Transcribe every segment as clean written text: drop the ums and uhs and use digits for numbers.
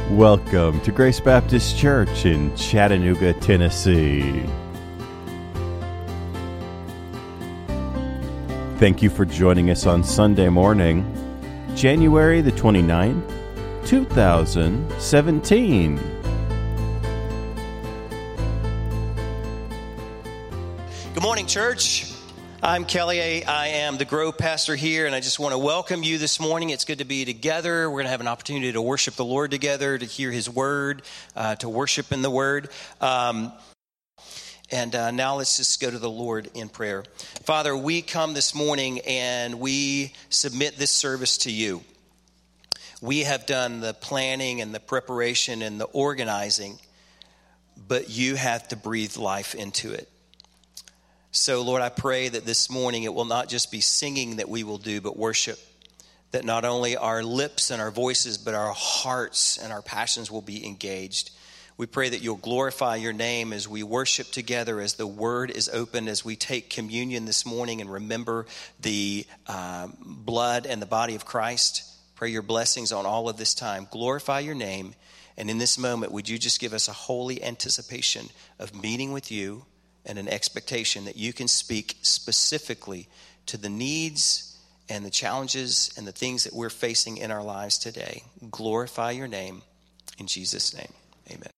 Welcome to Grace Baptist Church in Chattanooga, Tennessee. Thank you for joining us on Sunday morning, January the 29th, 2017. Good morning, church. I'm Kelly. I am the Grove pastor here, and I just want to welcome you this morning. It's good to be together. We're going to have an opportunity to worship the Lord together, to hear His Word, to worship in the Word. Now let's just go to the Lord in prayer. Father, we come this morning and we submit this service to you. We have done the planning and the preparation and the organizing, but you have to breathe life into it. So, Lord, I pray that this morning it will not just be singing that we will do, but worship. That not only our lips and our voices, but our hearts and our passions will be engaged. We pray that you'll glorify your name as we worship together, as the word is opened, as we take communion this morning and remember the blood and the body of Christ. Pray your blessings on all of this time. Glorify your name. And in this moment, would you just give us a holy anticipation of meeting with you, and an expectation that you can speak specifically to the needs and the challenges and the things that we're facing in our lives today. Glorify your name in Jesus' name. Amen.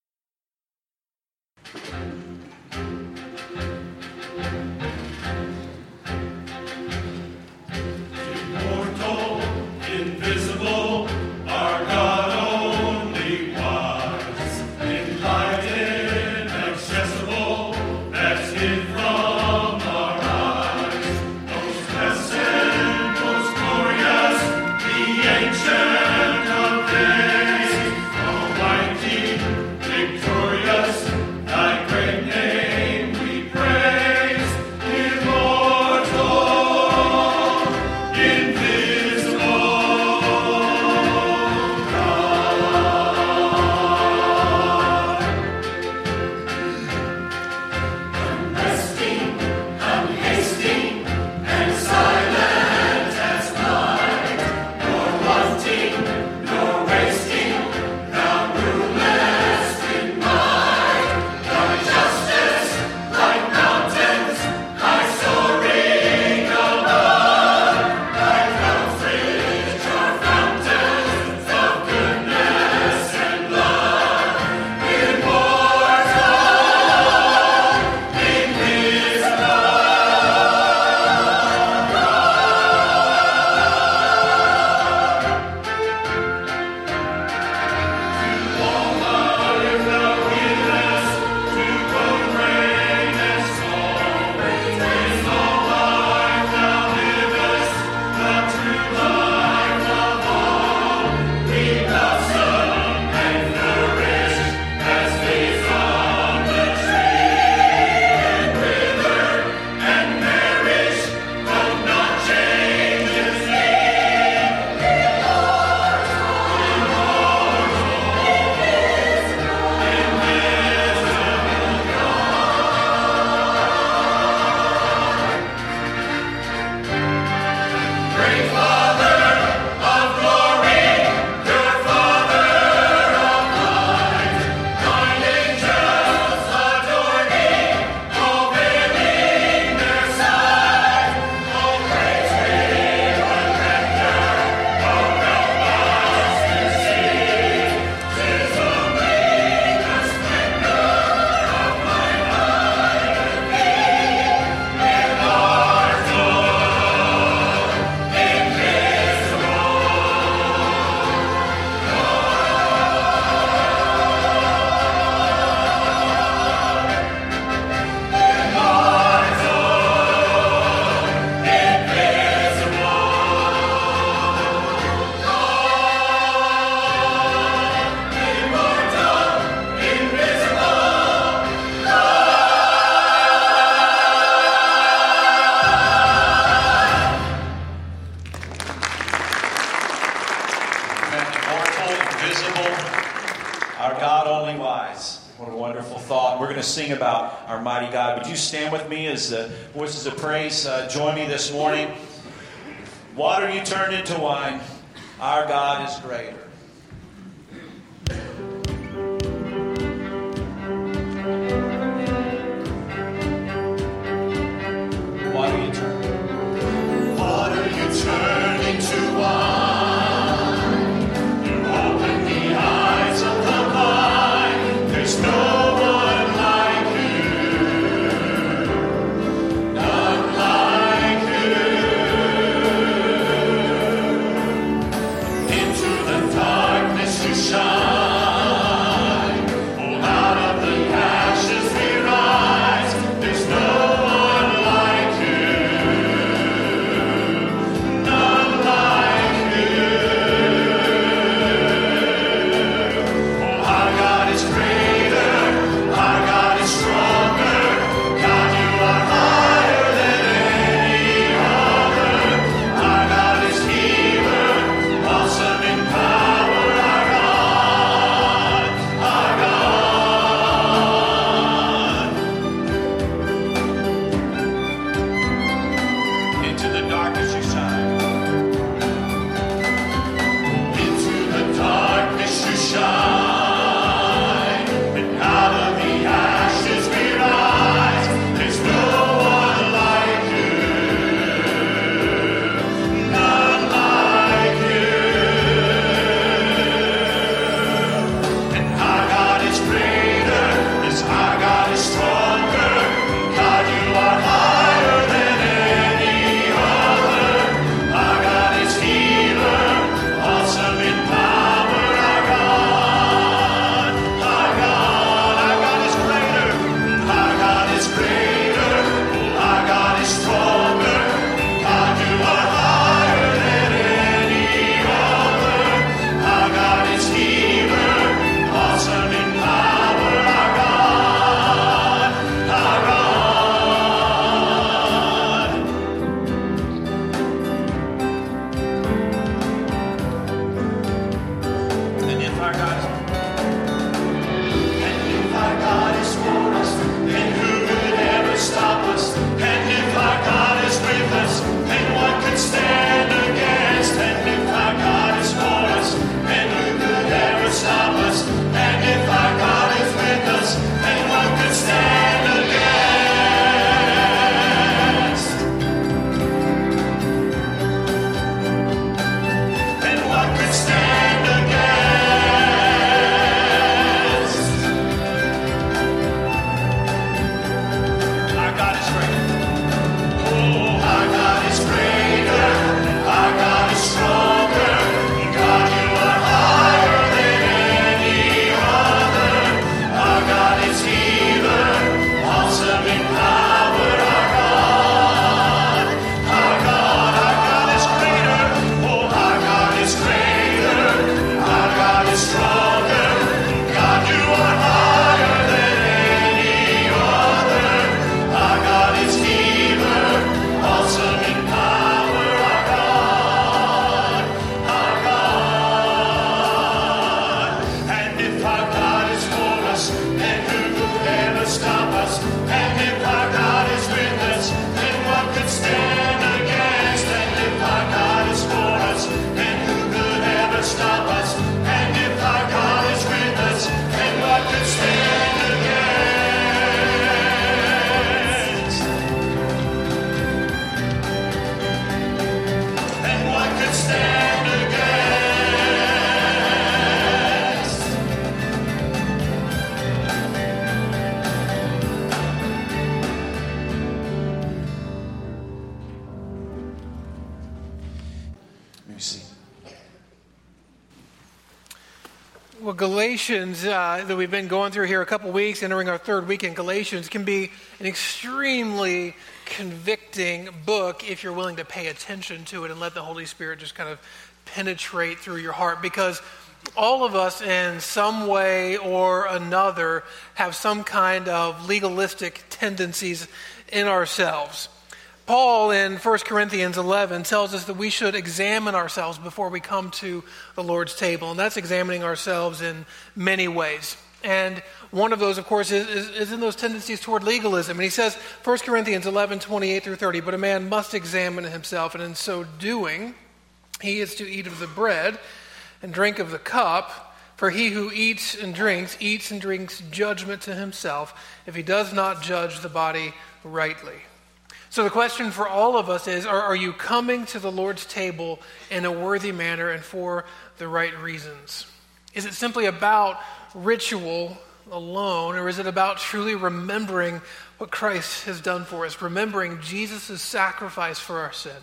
Immortal, invisible, our God only wise, enlightened, accessible, that's hid from our eyes. Most blessed, most glorious, the ancient of days, almighty, victorious, thy great name we praise. Immortal, invisible God. Unresting, unhasting, and silent as night, nor wanting, nor wasting, thou rulest in might. Thy justice, like mountains, thy soaring above, thy clouds rich are fountains of goodness and love. Immortal, invisible Great Father of glory, your Father of light, thine angels adore thee, all veiling their sight. All praise we would render, all help us to see. 'Tis only the splendor of my light of thee, immortal, Immortal, invisible, our God only wise. What a wonderful thought. We're going to sing about our mighty God. Would you stand with me as the voices of praise join me this morning? Water you turned into wine. Our God is greater. Well, Galatians that we've been going through here a couple weeks, entering our third week in Galatians, can be an extremely convicting book if you're willing to pay attention to it and let the Holy Spirit just kind of penetrate through your heart, because all of us in some way or another have some kind of legalistic tendencies in ourselves. Paul in 1 Corinthians 11 tells us that we should examine ourselves before we come to the Lord's table, and that's examining ourselves in many ways. And one of those, of course, is in those tendencies toward legalism. And he says, 1 Corinthians 11, 28 through 30, but a man must examine himself, and in so doing, he is to eat of the bread and drink of the cup, for he who eats and drinks judgment to himself, if he does not judge the body rightly. So the question for all of us is, are you coming to the Lord's table in a worthy manner and for the right reasons? Is it simply about ritual alone, or is it about truly remembering what Christ has done for us, remembering Jesus' sacrifice for our sin?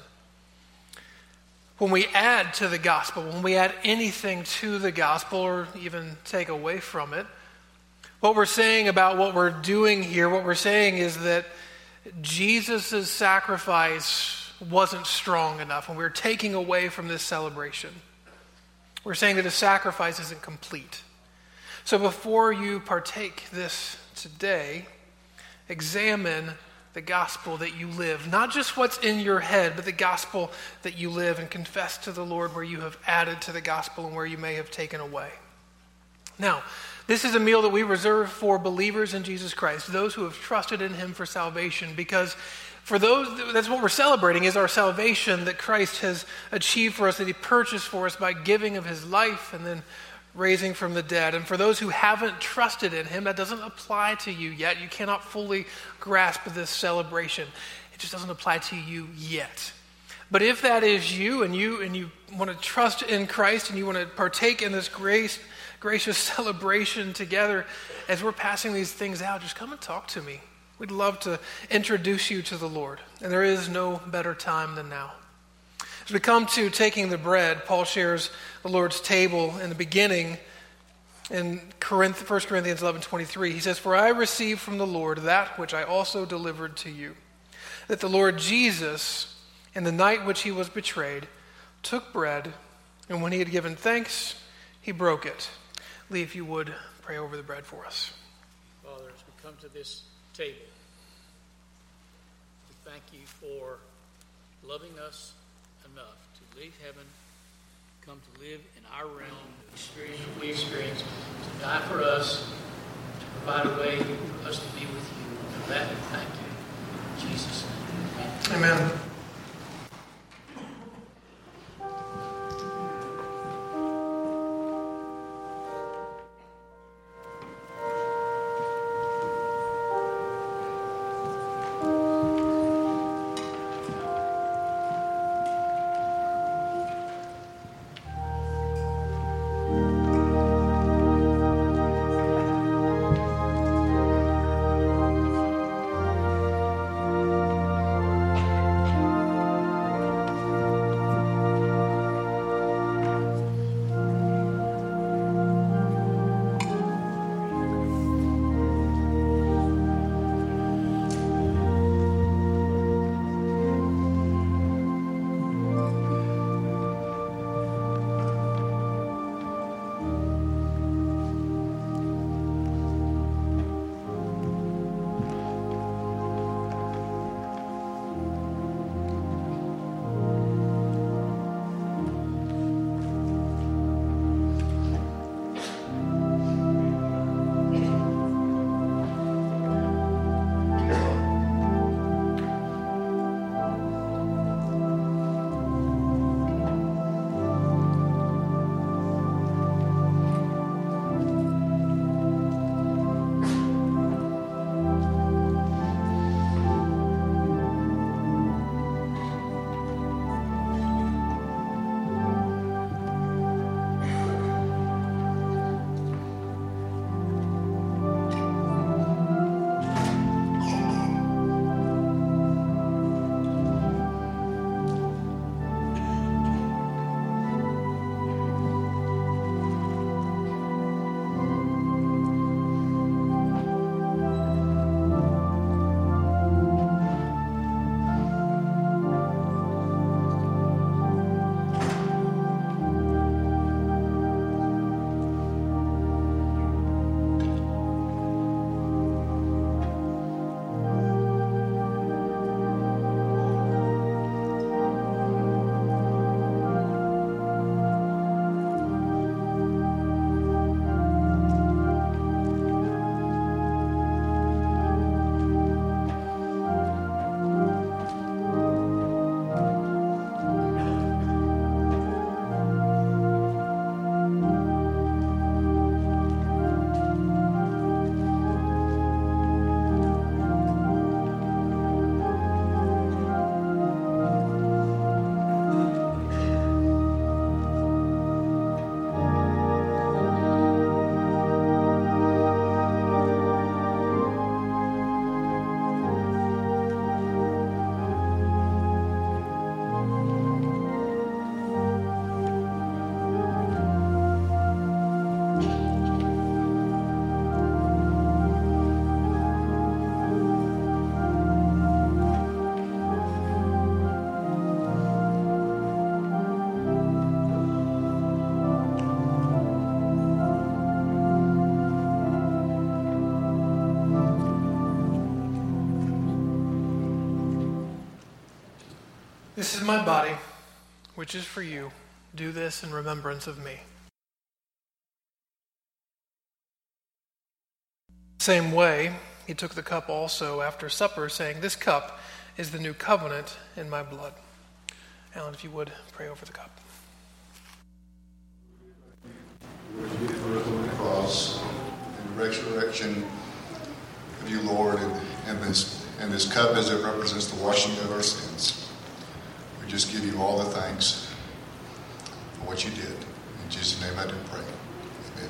When we add to the gospel, when we add anything to the gospel or even take away from it, what we're saying about what we're doing here, what we're saying is that Jesus' sacrifice wasn't strong enough, and we're taking away from this celebration. We're saying that his sacrifice isn't complete. So before you partake this today, examine the gospel that you live. Not just what's in your head, but the gospel that you live, and confess to the Lord where you have added to the gospel and where you may have taken away. Now, this is a meal that we reserve for believers in Jesus Christ, those who have trusted in him for salvation, because for those, that's what we're celebrating, is our salvation that Christ has achieved for us, that he purchased for us by giving of his life and then raising from the dead. And for those who haven't trusted in him, that doesn't apply to you yet. You cannot fully grasp this celebration. It just doesn't apply to you yet. But if that is you, and you want to trust in Christ, and you want to partake in this gracious celebration together, as we're passing these things out, just come and talk to me. We'd love to introduce you to the Lord, and there is no better time than now. As we come to taking the bread, Paul shares the Lord's table in the beginning in 1 Corinthians 11:23. He says, "For I received from the Lord that which I also delivered to you, that the Lord Jesus, in the night which he was betrayed, took bread, and when he had given thanks, he broke it." Lee, if you would, pray over the bread for us. Father, as we come to this table, we thank you for loving us enough to leave heaven, come to live in our realm, experience what we experience, to die for us, to provide a way for us to be with you. And for that, we thank you. In Jesus' name, amen. Amen. This is my body, which is for you. Do this in remembrance of me. Same way, he took the cup also after supper, saying, "This cup is the new covenant in my blood." Alan, if you would, pray over the cup. The birth on the cross and the resurrection of you, Lord, and this cup as it represents the washing of our sins. We just give you all the thanks for what you did. In Jesus' name I do pray. Amen.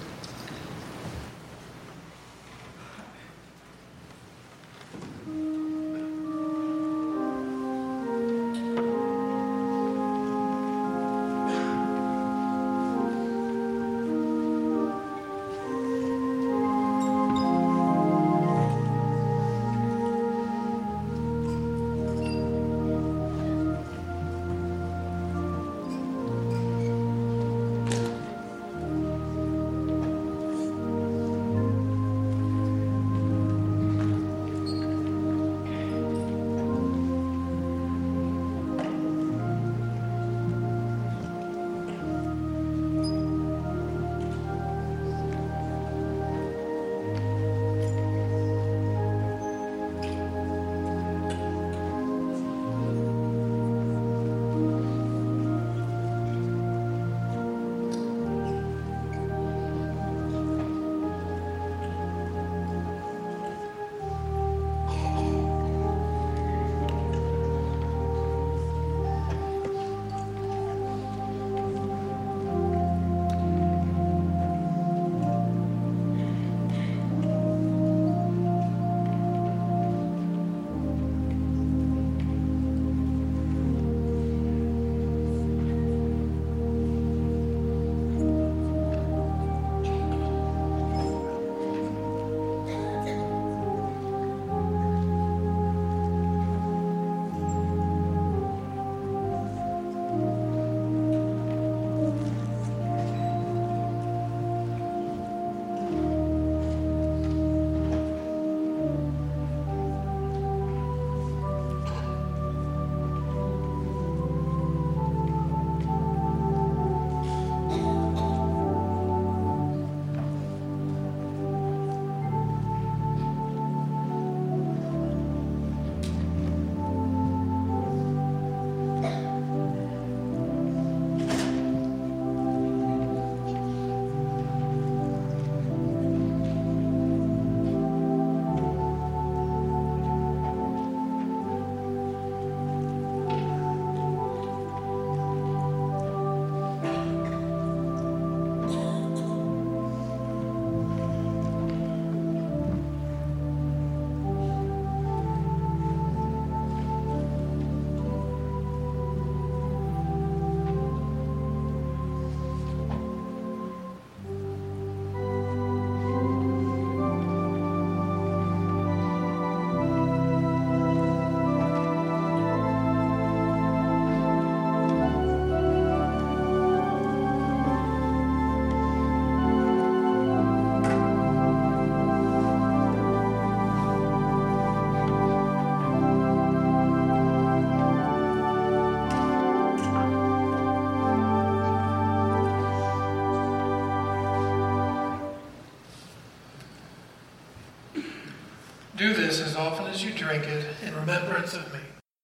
Do this as often as you drink it in remembrance of me.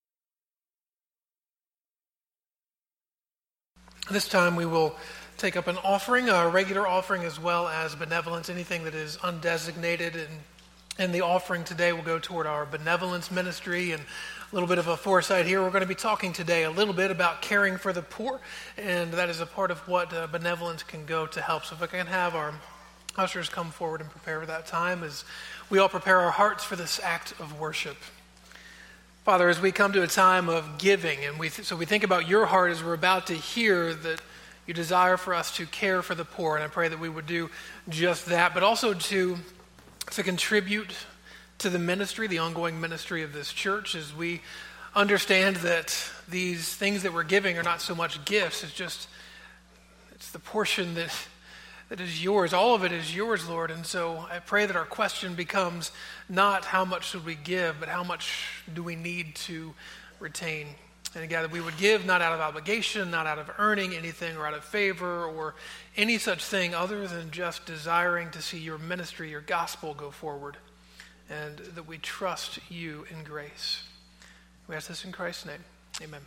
This time we will take up an offering, a regular offering as well as benevolence, anything that is undesignated. And the offering today will go toward our benevolence ministry. And a little bit of a foresight here. We're going to be talking today a little bit about caring for the poor. And that is a part of what benevolence can go to help. So if I can have our ushers come forward and prepare for that time as we all prepare our hearts for this act of worship. Father, as we come to a time of giving, and we think about your heart as we're about to hear that you desire for us to care for the poor, and I pray that we would do just that, but also to contribute to the ministry, the ongoing ministry of this church, as we understand that these things that we're giving are not so much gifts, it's the portion that is yours. All of it is yours, Lord. And so I pray that our question becomes not how much should we give, but how much do we need to retain. And God, that we would give not out of obligation, not out of earning anything or out of favor or any such thing other than just desiring to see your ministry, your gospel go forward, and that we trust you in grace. We ask this in Christ's name. Amen.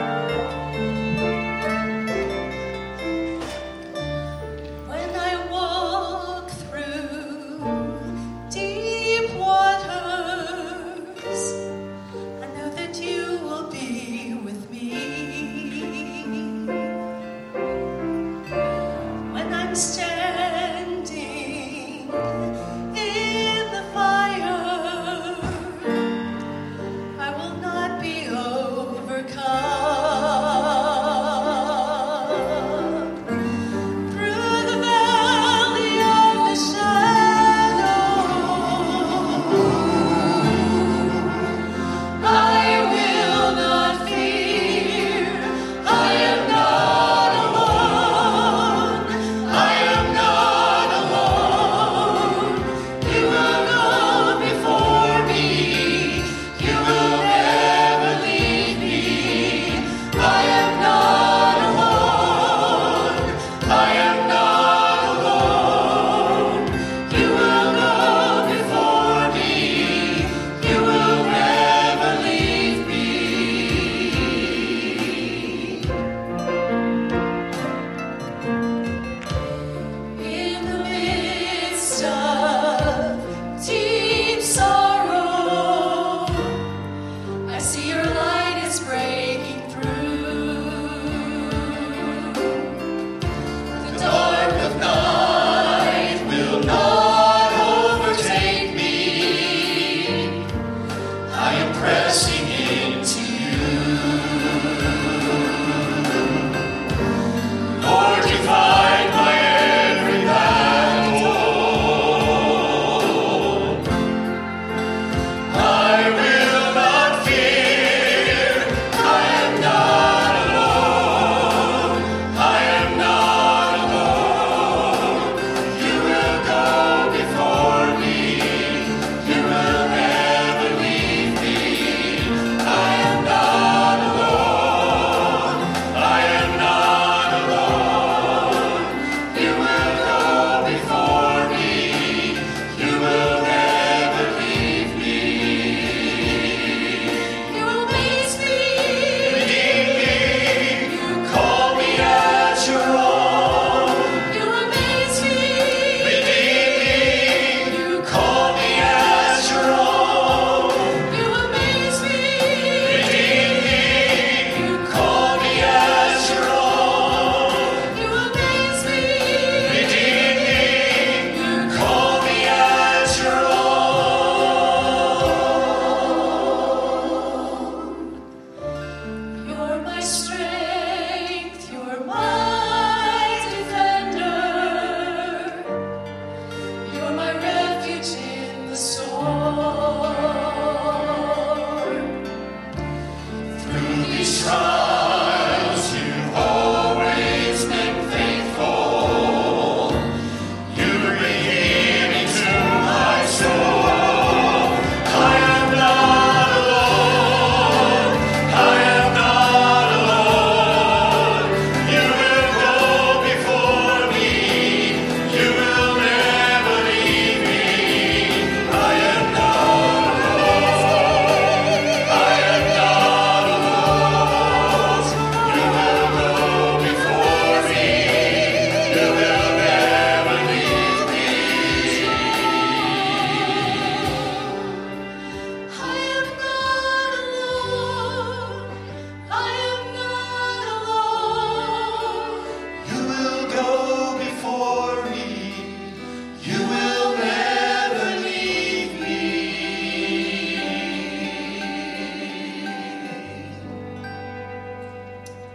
When I was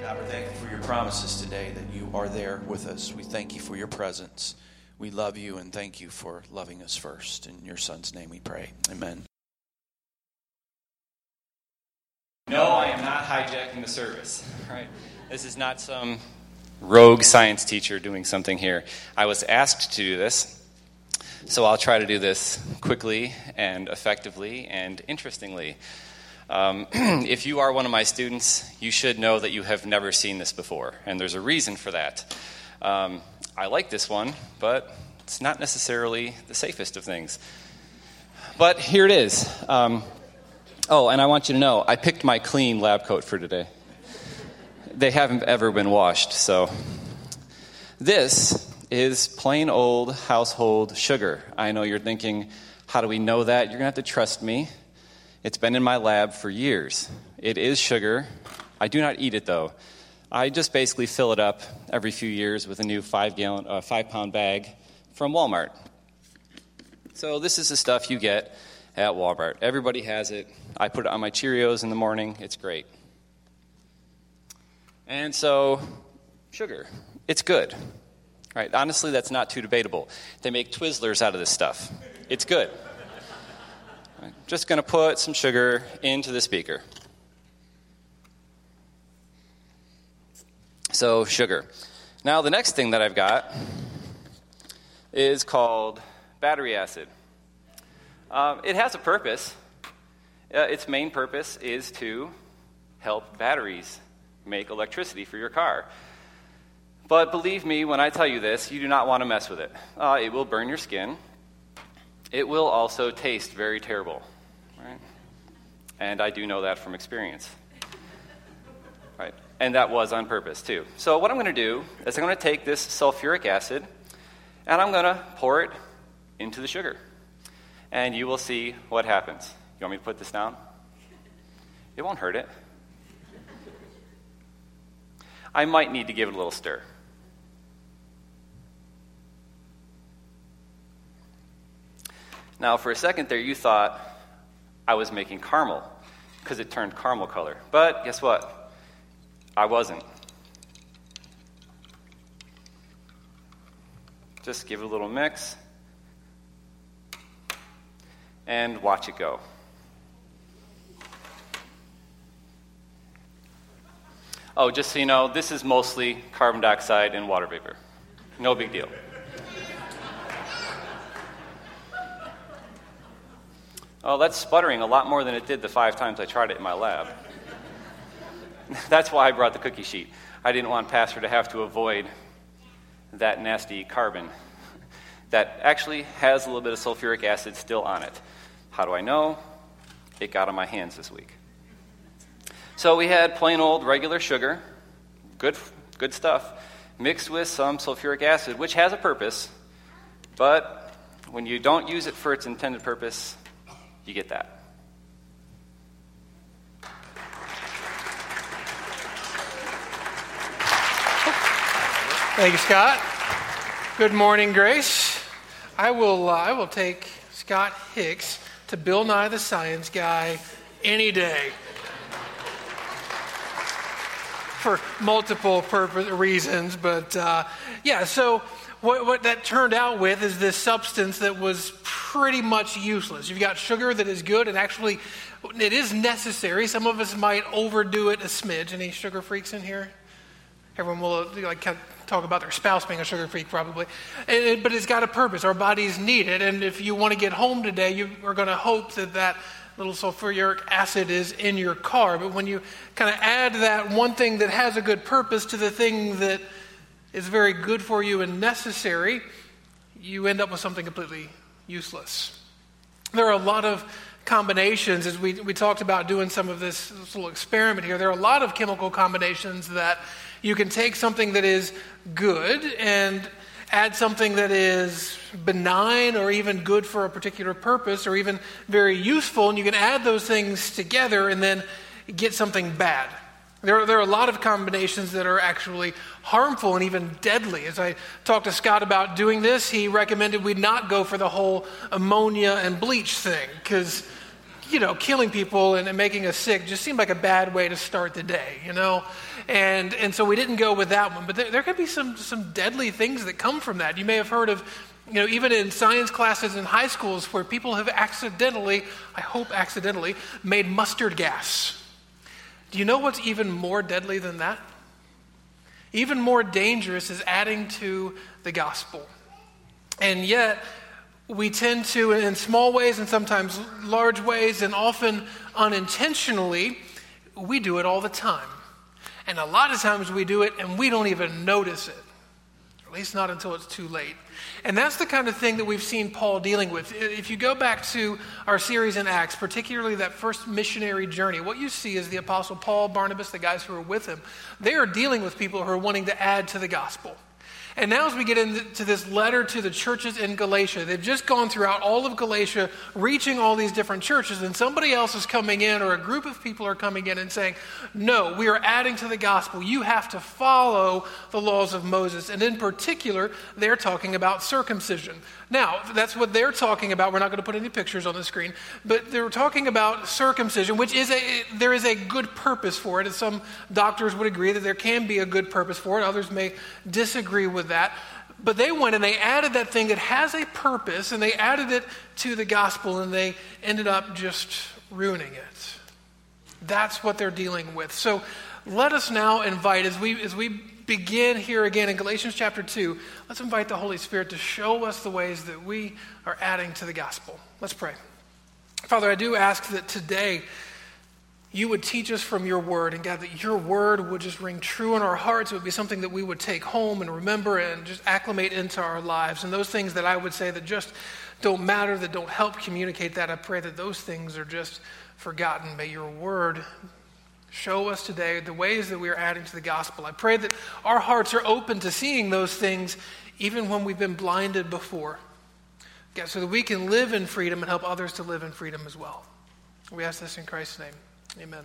God, we're thankful for your promises today, that you are there with us. We thank you for your presence. We love you and thank you for loving us first. In your Son's name we pray. Amen. No, I am not hijacking the service, right? This is not some rogue science teacher doing something here. I was asked to do this, so I'll try to do this quickly and effectively and interestingly. If you are one of my students, you should know that you have never seen this before, and there's a reason for that. I like this one, but it's not necessarily the safest of things. But here it is. Oh, and I want you to know, I picked my clean lab coat for today. They haven't ever been washed, so. This is plain old household sugar. I know you're thinking, how do we know that? You're going to have to trust me. It's been in my lab for years. It is sugar. I do not eat it, though. I just basically fill it up every few years with a new 5-pound bag from Walmart. So this is the stuff you get at Walmart. Everybody has it. I put it on my Cheerios in the morning. It's great. And so, sugar. It's good. Right? Honestly, that's not too debatable. They make Twizzlers out of this stuff. It's good. Right. Just going to put some sugar into the speaker. So, sugar. Now, the next thing that I've got is called battery acid. It has a purpose. Its main purpose is to help batteries make electricity for your car. But believe me when I tell you this, you do not want to mess with it. It will burn your skin. It will also taste very terrible. Right? And I do know that from experience. Right? And that was on purpose, too. So what I'm going to do is I'm going to take this sulfuric acid, and I'm going to pour it into the sugar. And you will see what happens. You want me to put this down? It won't hurt it. I might need to give it a little stir. Now, for a second there, you thought I was making caramel because it turned caramel color. But guess what? I wasn't. Just give it a little mix and watch it go. Oh, just so you know, this is mostly carbon dioxide and water vapor. No big deal. Oh, that's sputtering a lot more than it did the 5 times I tried it in my lab. That's why I brought the cookie sheet. I didn't want Pastor to have to avoid that nasty carbon that actually has a little bit of sulfuric acid still on it. How do I know? It got on my hands this week. So we had plain old regular sugar, good stuff, mixed with some sulfuric acid, which has a purpose, but when you don't use it for its intended purpose, you get that. Thank you, Scott. Good morning, Grace. I will take Scott Hicks to Bill Nye the Science Guy any day. For multiple reasons, but so what that turned out with is this substance that was pretty much useless. You've got sugar that is good, and actually it is necessary. Some of us might overdo it a smidge. Any sugar freaks in here? Everyone will talk about their spouse being a sugar freak probably. But it's got a purpose. Our bodies need it, and if you want to get home today, you are going to hope that little sulfuric acid is in your car. But when you kind of add that one thing that has a good purpose to the thing that is very good for you and necessary, you end up with something completely useless. There are a lot of combinations, as we talked about doing some of this little experiment here. There are a lot of chemical combinations that you can take something that is good and add something that is benign or even good for a particular purpose or even very useful, and you can add those things together and then get something bad. There are a lot of combinations that are actually harmful and even deadly. As I talked to Scott about doing this, he recommended we not go for the whole ammonia and bleach thing because killing people and making us sick just seemed like a bad way to start the day, And so we didn't go with that one. But there could be some deadly things that come from that. You may have heard of, even in science classes in high schools where people have accidentally, I hope accidentally, made mustard gas. Do you know what's even more deadly than that? Even more dangerous is adding to the gospel. And yet, we tend to, in small ways and sometimes large ways, and often unintentionally, we do it all the time. And a lot of times we do it and we don't even notice it. At least not until it's too late. And that's the kind of thing that we've seen Paul dealing with. If you go back to our series in Acts, particularly that first missionary journey, what you see is the Apostle Paul, Barnabas, the guys who are with him, they are dealing with people who are wanting to add to the gospel. And now as we get into this letter to the churches in Galatia, they've just gone throughout all of Galatia, reaching all these different churches, and somebody else is coming in, or a group of people are coming in and saying, no, we are adding to the gospel. You have to follow the laws of Moses. And in particular, they're talking about circumcision. Now, that's what they're talking about. We're not going to put any pictures on the screen, but they're talking about circumcision, which there is a good purpose for it. And some doctors would agree that there can be a good purpose for it. Others may disagree with that. But they went and they added that thing that has a purpose, and they added it to the gospel, and they ended up just ruining it. That's what they're dealing with. So let us now invite, as we begin here again in Galatians chapter 2, let's invite the Holy Spirit to show us the ways that we are adding to the gospel. Let's pray. Father, I do ask that today you would teach us from your word, and God, that your word would just ring true in our hearts. It would be something that we would take home and remember and just acclimate into our lives. And those things that I would say that just don't matter, that don't help communicate that, I pray that those things are just forgotten. May your word show us today the ways that we are adding to the gospel. I pray that our hearts are open to seeing those things even when we've been blinded before, God, so that we can live in freedom and help others to live in freedom as well. We ask this in Christ's name. Amen.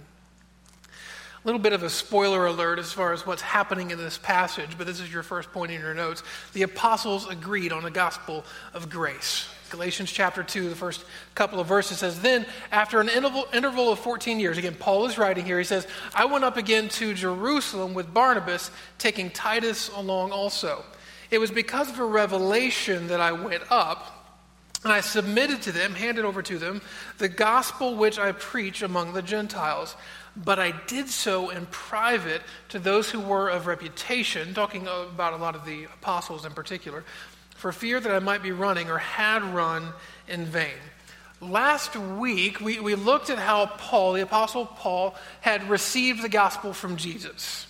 A little bit of a spoiler alert as far as what's happening in this passage, but this is your first point in your notes. The apostles agreed on the gospel of grace. Galatians chapter 2, the first couple of verses says, then after an interval of 14 years, again, Paul is writing here, he says, I went up again to Jerusalem with Barnabas, taking Titus along also. It was because of a revelation that I went up, and I submitted to them, handed over to them, the gospel which I preach among the Gentiles. But I did so in private to those who were of reputation, talking about a lot of the apostles in particular, for fear that I might be running or had run in vain. Last week, we looked at how Paul, the apostle Paul, had received the gospel from Jesus.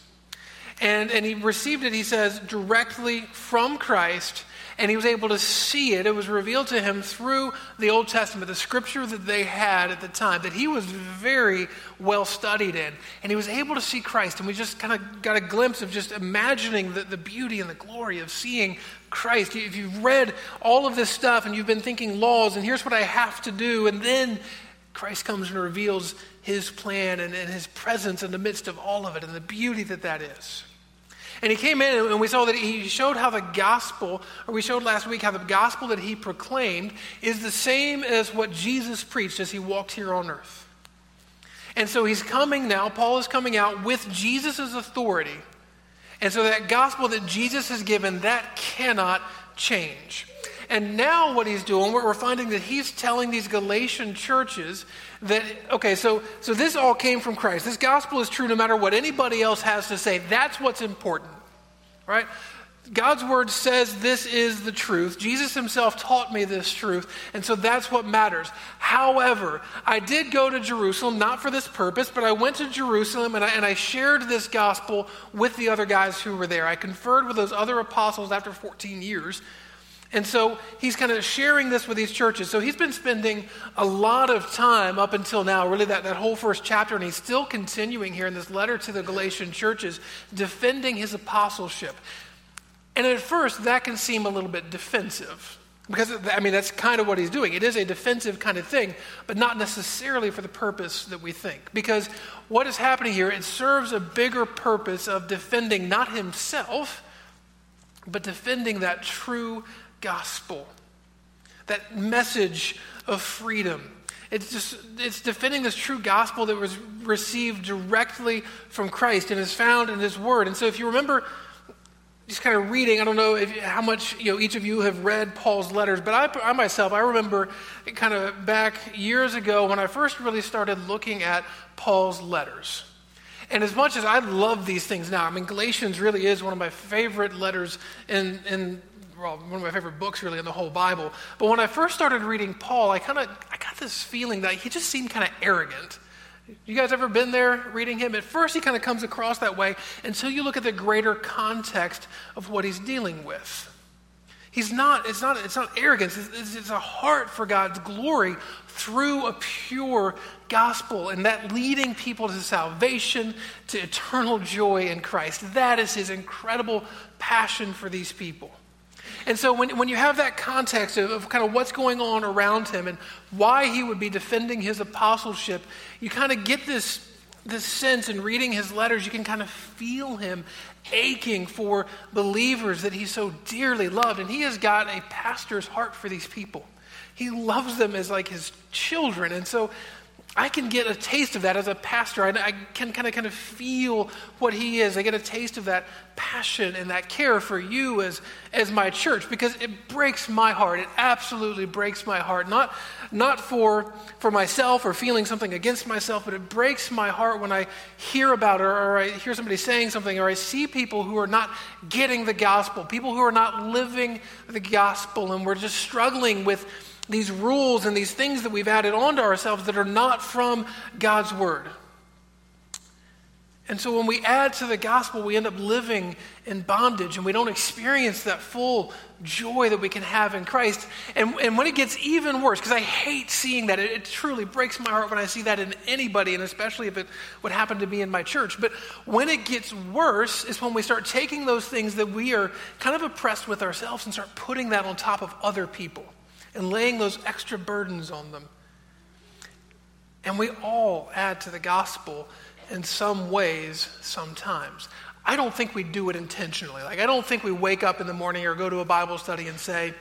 And he received it, he says, directly from Christ, and he was able to see it. It was revealed to him through the Old Testament, the scripture that they had at the time, that he was very well studied in. And he was able to see Christ. And we just kind of got a glimpse of just imagining the beauty and the glory of seeing Christ. If you've read all of this stuff and you've been thinking laws, and here's what I have to do, and then Christ comes and reveals his plan and his presence in the midst of all of it and the beauty that is. And he came in and we saw that he showed how the gospel, or we showed last week how the gospel that he proclaimed is the same as what Jesus preached as he walked here on earth. And so he's coming now, Paul is coming out with Jesus' authority. And so that gospel that Jesus has given, that cannot change. And now what he's doing, we're finding that he's telling these Galatian churches that, okay, so this all came from Christ. This gospel is true no matter what anybody else has to say. That's what's important, right? God's word says this is the truth. Jesus himself taught me this truth, and so that's what matters. However, I did go to Jerusalem, not for this purpose, but I went to Jerusalem and I shared this gospel with the other guys who were there. I conferred with those other apostles after 14 years. And so he's kind of sharing this with these churches. So he's been spending a lot of time up until now, really that whole first chapter, and he's still continuing here in this letter to the Galatian churches, defending his apostleship. And at first, that can seem a little bit defensive. Because, I mean, that's kind of what he's doing. It is a defensive kind of thing, but not necessarily for the purpose that we think. Because what is happening here, it serves a bigger purpose of defending not himself, but defending that true gospel, that message of freedom. It's defending this true gospel that was received directly from Christ and is found in his word. And so if you remember just kind of reading, I don't know how much each of you have read Paul's letters, but I myself, I remember kind of back years ago when I first really started looking at Paul's letters. And as much as I love these things now, I mean, Galatians really is one of my favorite letters one of my favorite books really in the whole Bible. But when I first started reading Paul, I got this feeling that he just seemed kind of arrogant. You guys ever been there reading him? At first he kind of comes across that way until you look at the greater context of what he's dealing with. It's not arrogance. It's a heart for God's glory through a pure gospel, and that leading people to salvation, to eternal joy in Christ. That is his incredible passion for these people. And so when you have that context of kind of what's going on around him and why he would be defending his apostleship, you kind of get this sense in reading his letters, you can kind of feel him aching for believers that he so dearly loved. And he has got a pastor's heart for these people. He loves them as like his children. And so I can get a taste of that as a pastor. I can kind of feel what he is. I get a taste of that passion and that care for you as my church, because it breaks my heart. It absolutely breaks my heart. Not for myself or feeling something against myself, but it breaks my heart when I hear about it, or I hear somebody saying something, or I see people who are not getting the gospel, people who are not living the gospel, and we're just struggling with these rules and these things that we've added onto ourselves that are not from God's word. And so when we add to the gospel, we end up living in bondage, and we don't experience that full joy that we can have in Christ. And when it gets even worse, because I hate seeing that, it truly breaks my heart when I see that in anybody, and especially if it would happen to be in my church. But when it gets worse is when we start taking those things that we are kind of oppressed with ourselves and start putting that on top of other people and laying those extra burdens on them. And we all add to the gospel in some ways sometimes. I don't think we do it intentionally. Like, I don't think we wake up in the morning or go to a Bible study and say,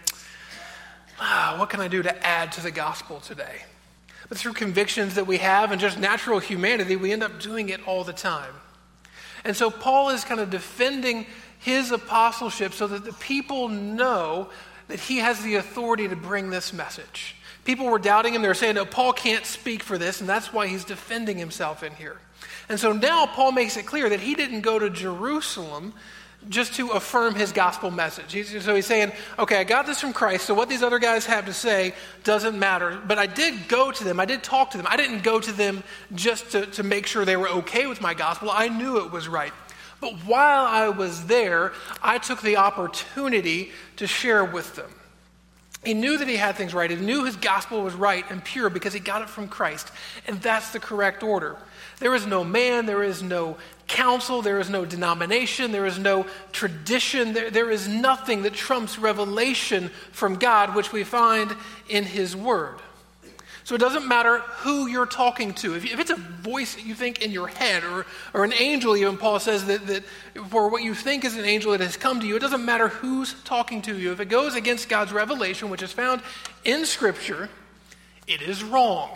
what can I do to add to the gospel today? But through convictions that we have and just natural humanity, we end up doing it all the time. And so Paul is kind of defending his apostleship so that the people know that he has the authority to bring this message. People were doubting him. They were saying, no, Paul can't speak for this, and that's why he's defending himself in here. And so now Paul makes it clear that he didn't go to Jerusalem just to affirm his gospel message. So he's saying, okay, I got this from Christ, so what these other guys have to say doesn't matter. But I did go to them. I did talk to them. I didn't go to them just to make sure they were okay with my gospel. I knew it was right. But while I was there, I took the opportunity to share with them. He knew that he had things right. He knew his gospel was right and pure because he got it from Christ. And that's the correct order. There is no man, there is no council, there is no denomination, there is no tradition. There is nothing that trumps revelation from God, which we find in his word. So it doesn't matter who you're talking to. If it's a voice that you think in your head, or an angel, even Paul says that for what you think is an angel that has come to you, it doesn't matter who's talking to you. If it goes against God's revelation, which is found in Scripture, it is wrong.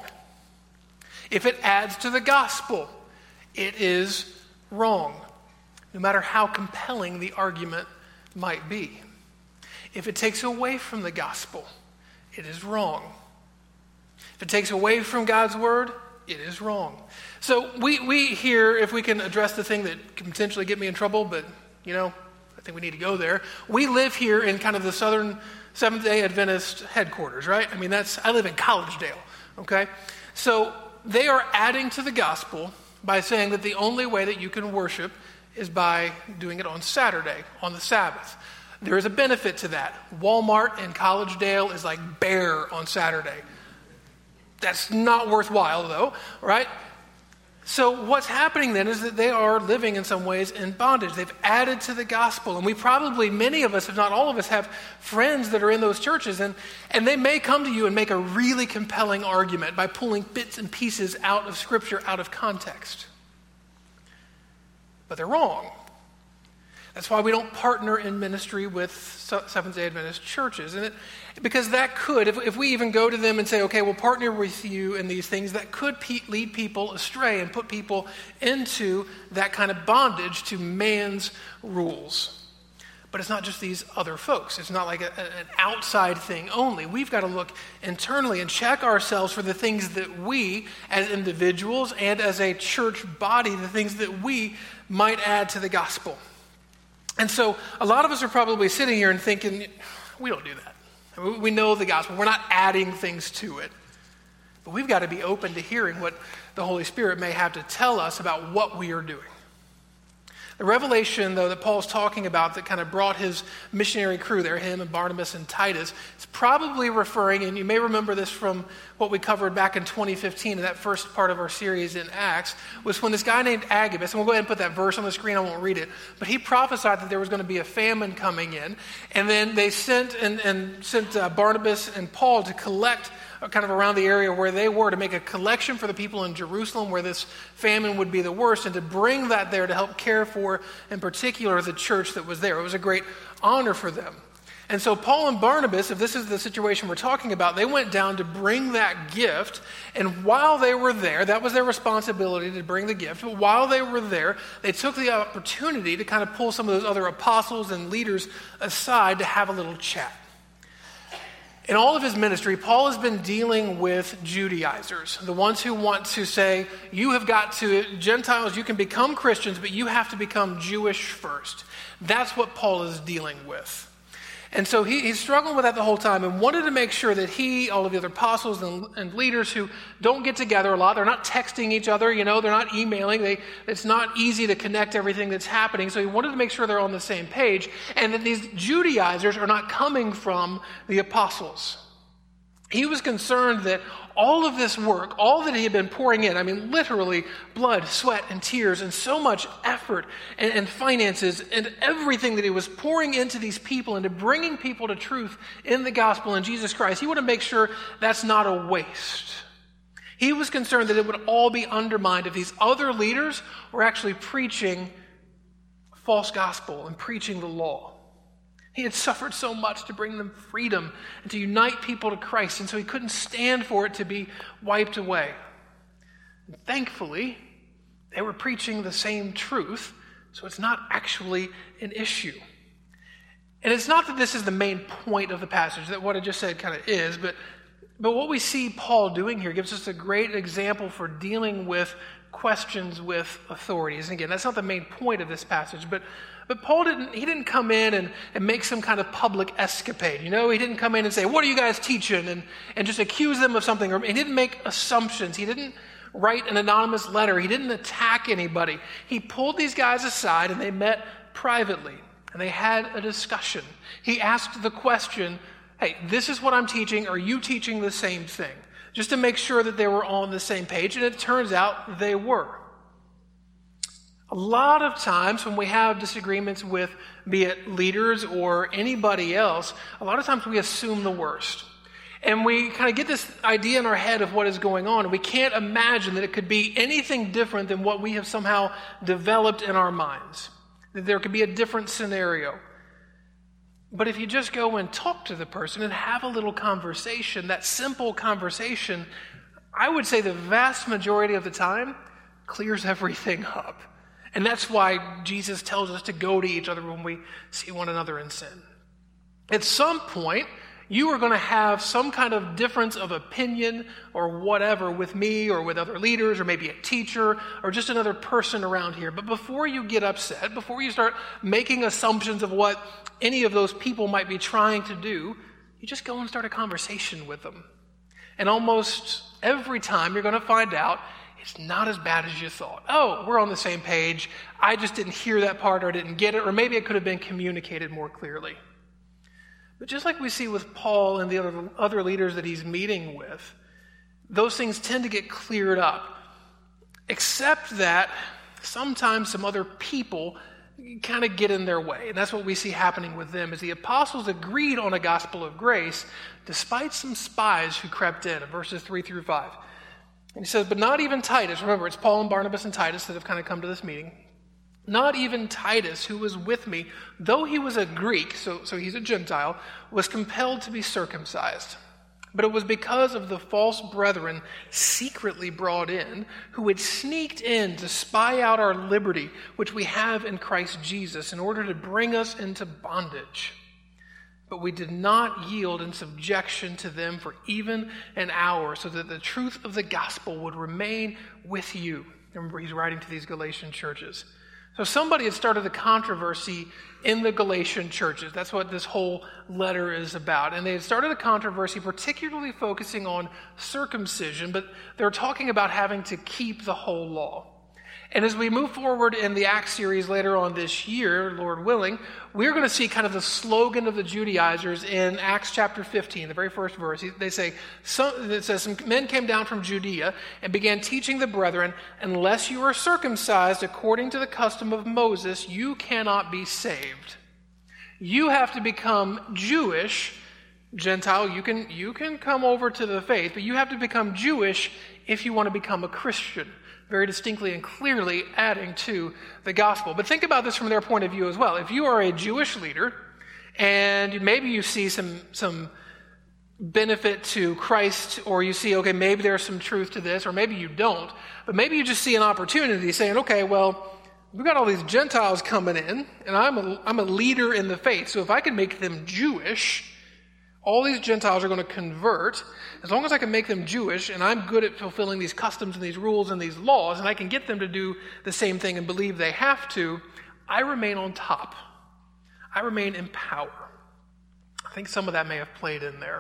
If it adds to the gospel, it is wrong, no matter how compelling the argument might be. If it takes away from the gospel, it is wrong. If it takes away from God's word, it is wrong. So we here, if we can address the thing that can potentially get me in trouble, but, I think we need to go there. We live here in kind of the Southern Seventh-day Adventist headquarters, right? I mean, I live in Collegedale, okay? So they are adding to the gospel by saying that the only way that you can worship is by doing it on Saturday, on the Sabbath. There is a benefit to that. Walmart in Collegedale is like bare on Saturday. That's not worthwhile, though, right? So what's happening then is that they are living in some ways in bondage. They've added to the gospel. And we probably, many of us, if not all of us, have friends that are in those churches. And they may come to you and make a really compelling argument by pulling bits and pieces out of Scripture, out of context. But they're wrong. That's why we don't partner in ministry with Seventh-day Adventist churches. Because that could, if we even go to them and say, okay, we'll partner with you in these things, that could lead people astray and put people into that kind of bondage to man's rules. But it's not just these other folks. It's not like an outside thing only. We've got to look internally and check ourselves for the things that we, as individuals and as a church body, the things that we might add to the gospel. And so a lot of us are probably sitting here and thinking, we don't do that. We know the gospel. We're not adding things to it. But we've got to be open to hearing what the Holy Spirit may have to tell us about what we are doing. The revelation, though, that Paul's talking about that kind of brought his missionary crew there, him and Barnabas and Titus, is probably referring, and you may remember this from what we covered back in 2015 in that first part of our series in Acts, was when this guy named Agabus, and we'll go ahead and put that verse on the screen, I won't read it, but he prophesied that there was going to be a famine coming in, and then they sent Barnabas and Paul to collect kind of around the area where they were, to make a collection for the people in Jerusalem where this famine would be the worst, and to bring that there to help care for, in particular, the church that was there. It was a great honor for them. And so Paul and Barnabas, if this is the situation we're talking about, they went down to bring that gift, and while they were there, that was their responsibility to bring the gift, but while they were there, they took the opportunity to kind of pull some of those other apostles and leaders aside to have a little chat. In all of his ministry, Paul has been dealing with Judaizers, the ones who want to say, you have got to, Gentiles, you can become Christians, but you have to become Jewish first. That's what Paul is dealing with. And so he's struggling with that the whole time and wanted to make sure that he, all of the other apostles and leaders who don't get together a lot, they're not texting each other, they're not emailing, it's not easy to connect everything that's happening. So he wanted to make sure they're on the same page and that these Judaizers are not coming from the apostles. He was concerned that all of this work, all that he had been pouring in, literally blood, sweat, and tears, and so much effort and finances and everything that he was pouring into these people, into bringing people to truth in the gospel in Jesus Christ, he wanted to make sure that's not a waste. He was concerned that it would all be undermined if these other leaders were actually preaching false gospel and preaching the law. He had suffered so much to bring them freedom and to unite people to Christ, and so he couldn't stand for it to be wiped away. And thankfully, they were preaching the same truth, so it's not actually an issue. And it's not that this is the main point of the passage, that what I just said kind of is, but what we see Paul doing here gives us a great example for dealing with questions with authorities. And again, that's not the main point of this passage, but Paul didn't come in and make some kind of public escapade. He didn't come in and say, what are you guys teaching? And just accuse them of something. Or he didn't make assumptions. He didn't write an anonymous letter. He didn't attack anybody. He pulled these guys aside and they met privately and they had a discussion. He asked the question, hey, this is what I'm teaching. Are you teaching the same thing? Just to make sure that they were on the same page. And it turns out they were. A lot of times when we have disagreements with, be it leaders or anybody else, a lot of times we assume the worst. And we kind of get this idea in our head of what is going on. And we can't imagine that it could be anything different than what we have somehow developed in our minds. That there could be a different scenario. But if you just go and talk to the person and have a little conversation, that simple conversation, I would say the vast majority of the time clears everything up. And that's why Jesus tells us to go to each other when we see one another in sin. At some point, you are going to have some kind of difference of opinion or whatever with me or with other leaders or maybe a teacher or just another person around here. But before you get upset, before you start making assumptions of what any of those people might be trying to do, you just go and start a conversation with them. And almost every time you're going to find out it's not as bad as you thought. Oh, we're on the same page. I just didn't hear that part or didn't get it, or maybe it could have been communicated more clearly. But just like we see with Paul and the other leaders that he's meeting with, those things tend to get cleared up. Except that sometimes some other people kind of get in their way. And that's what we see happening with them, is the apostles agreed on a gospel of grace despite some spies who crept in verses 3 through 5. And he says, but not even Titus. Remember, it's Paul and Barnabas and Titus that have kind of come to this meeting. Not even Titus, who was with me, though he was a Greek, so he's a Gentile, was compelled to be circumcised. But it was because of the false brethren secretly brought in, who had sneaked in to spy out our liberty, which we have in Christ Jesus, in order to bring us into bondage. But we did not yield in subjection to them for even an hour, so that the truth of the gospel would remain with you. Remember, he's writing to these Galatian churches. So somebody had started a controversy in the Galatian churches. That's what this whole letter is about. And they had started a controversy particularly focusing on circumcision, but they're talking about having to keep the whole law. And as we move forward in the Acts series later on this year, Lord willing, we're going to see kind of the slogan of the Judaizers in Acts chapter 15, the very first verse. They say, it says, some men came down from Judea and began teaching the brethren, unless you are circumcised according to the custom of Moses, you cannot be saved. You have to become Jewish. Gentile, you can come over to the faith, but you have to become Jewish if you want to become a Christian. Very distinctly and clearly adding to the gospel. But think about this from their point of view as well. If you are a Jewish leader, and maybe you see some benefit to Christ, or you see, okay, maybe there's some truth to this, or maybe you don't, but maybe you just see an opportunity saying, okay, well, we've got all these Gentiles coming in, and I'm a leader in the faith, so if I can make them Jewish, all these Gentiles are going to convert. As long as I can make them Jewish, and I'm good at fulfilling these customs and these rules and these laws, and I can get them to do the same thing and believe they have to, I remain on top. I remain in power. I think some of that may have played in there.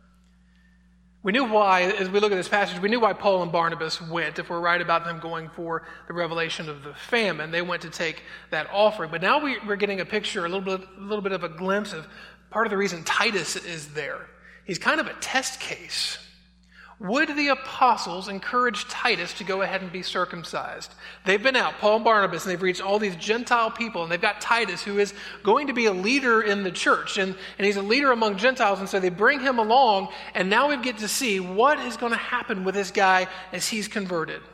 We knew why, as we look at this passage, we knew why Paul and Barnabas went. If we're right about them going for the revelation of the famine, they went to take that offering. But now we're getting a picture, a little bit of a glimpse of part of the reason Titus is there. He's kind of a test case. Would the apostles encourage Titus to go ahead and be circumcised? They've been out, Paul and Barnabas, and they've reached all these Gentile people, and they've got Titus, who is going to be a leader in the church, and he's a leader among Gentiles, and so they bring him along, and now we get to see what is going to happen with this guy as he's converted.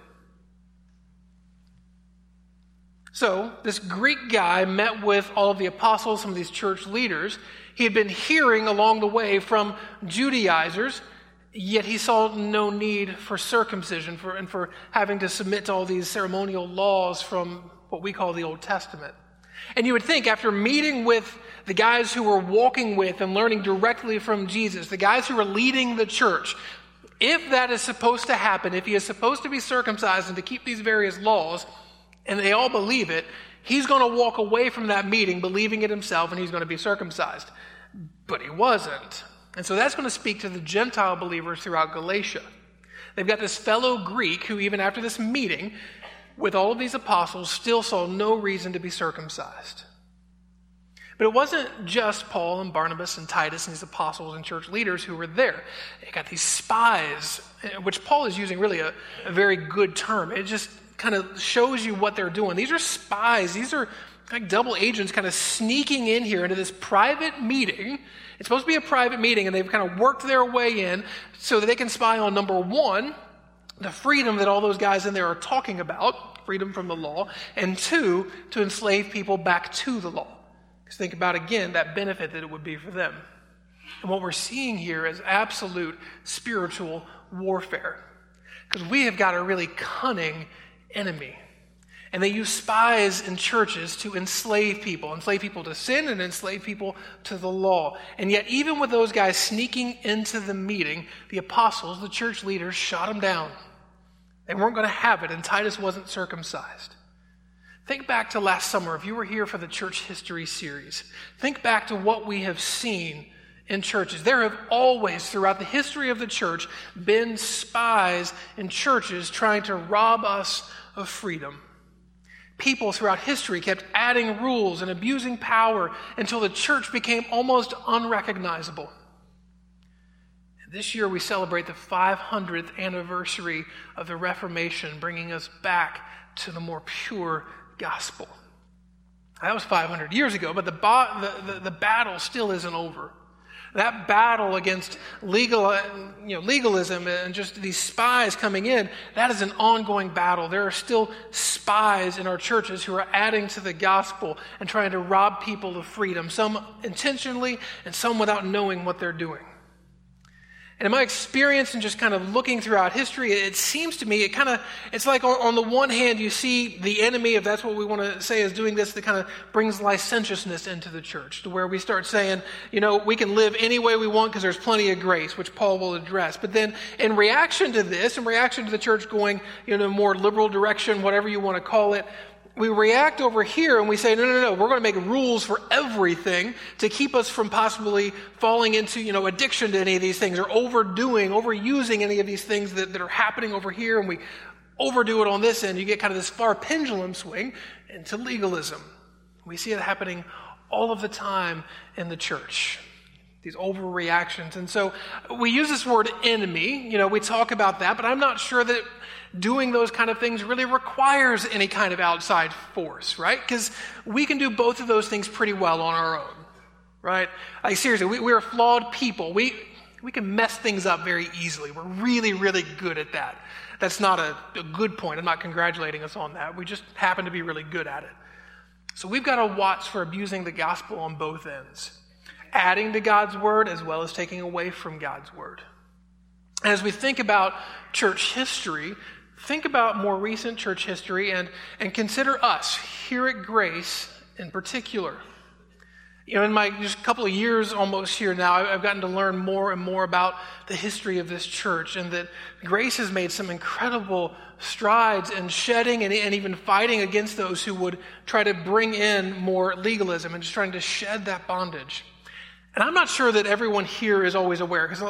So, this Greek guy met with all of the apostles, some of these church leaders. He had been hearing along the way from Judaizers, yet he saw no need for circumcision and for having to submit to all these ceremonial laws from what we call the Old Testament. And you would think, after meeting with the guys who were walking with and learning directly from Jesus, the guys who were leading the church, if that is supposed to happen, if he is supposed to be circumcised and to keep these various laws, and they all believe it, he's going to walk away from that meeting believing it himself, and he's going to be circumcised. But he wasn't. And so that's going to speak to the Gentile believers throughout Galatia. They've got this fellow Greek who, even after this meeting with all of these apostles, still saw no reason to be circumcised. But it wasn't just Paul and Barnabas and Titus and these apostles and church leaders who were there. They got these spies, which Paul is using really a very good term. It just kind of shows you what they're doing. These are spies. These are like double agents kind of sneaking in here into this private meeting. It's supposed to be a private meeting, and they've kind of worked their way in so that they can spy on, number one, the freedom that all those guys in there are talking about, freedom from the law, and two, to enslave people back to the law. Because think about, again, that benefit that it would be for them. And what we're seeing here is absolute spiritual warfare. Because we have got a really cunning enemy. And they use spies in churches to enslave people to sin and enslave people to the law. And yet, even with those guys sneaking into the meeting, the apostles, the church leaders, shot them down. They weren't going to have it, and Titus wasn't circumcised. Think back to last summer, if you were here for the church history series. Think back to what we have seen in churches. There have always, throughout the history of the church, been spies in churches trying to rob us of freedom. People throughout history kept adding rules and abusing power until the church became almost unrecognizable. And this year we celebrate the 500th anniversary of the Reformation, bringing us back to the more pure gospel. That was 500 years ago, but the battle still isn't over. That battle against legalism and just these spies coming in, that is an ongoing battle. There are still spies in our churches who are adding to the gospel and trying to rob people of freedom, some intentionally and some without knowing what they're doing. And in my experience and just kind of looking throughout history, it seems to me it's like on the one hand you see the enemy, if that's what we want to say is doing this, that kind of brings licentiousness into the church, to where we start saying, we can live any way we want because there's plenty of grace, which Paul will address. But then in reaction to this, in reaction to the church going in a more liberal direction, whatever you want to call it, we react over here and we say, no, we're going to make rules for everything to keep us from possibly falling into, addiction to any of these things, or overusing any of these things that are happening over here, and we overdo it on this end. You get kind of this far pendulum swing into legalism. We see it happening all of the time in the church, these overreactions. And so we use this word enemy, we talk about that, but I'm not sure that doing those kind of things really requires any kind of outside force, right? Because we can do both of those things pretty well on our own, right? Like seriously, we're flawed people. We can mess things up very easily. We're really, really good at that. That's not a good point. I'm not congratulating us on that. We just happen to be really good at it. So we've got to watch for abusing the gospel on both ends, adding to God's word as well as taking away from God's word. And as we think about church history, think about more recent church history and consider us here at Grace in particular. In my just couple of years almost here now, I've gotten to learn more and more about the history of this church, and that Grace has made some incredible strides in shedding and even fighting against those who would try to bring in more legalism and just trying to shed that bondage. And I'm not sure that everyone here is always aware, because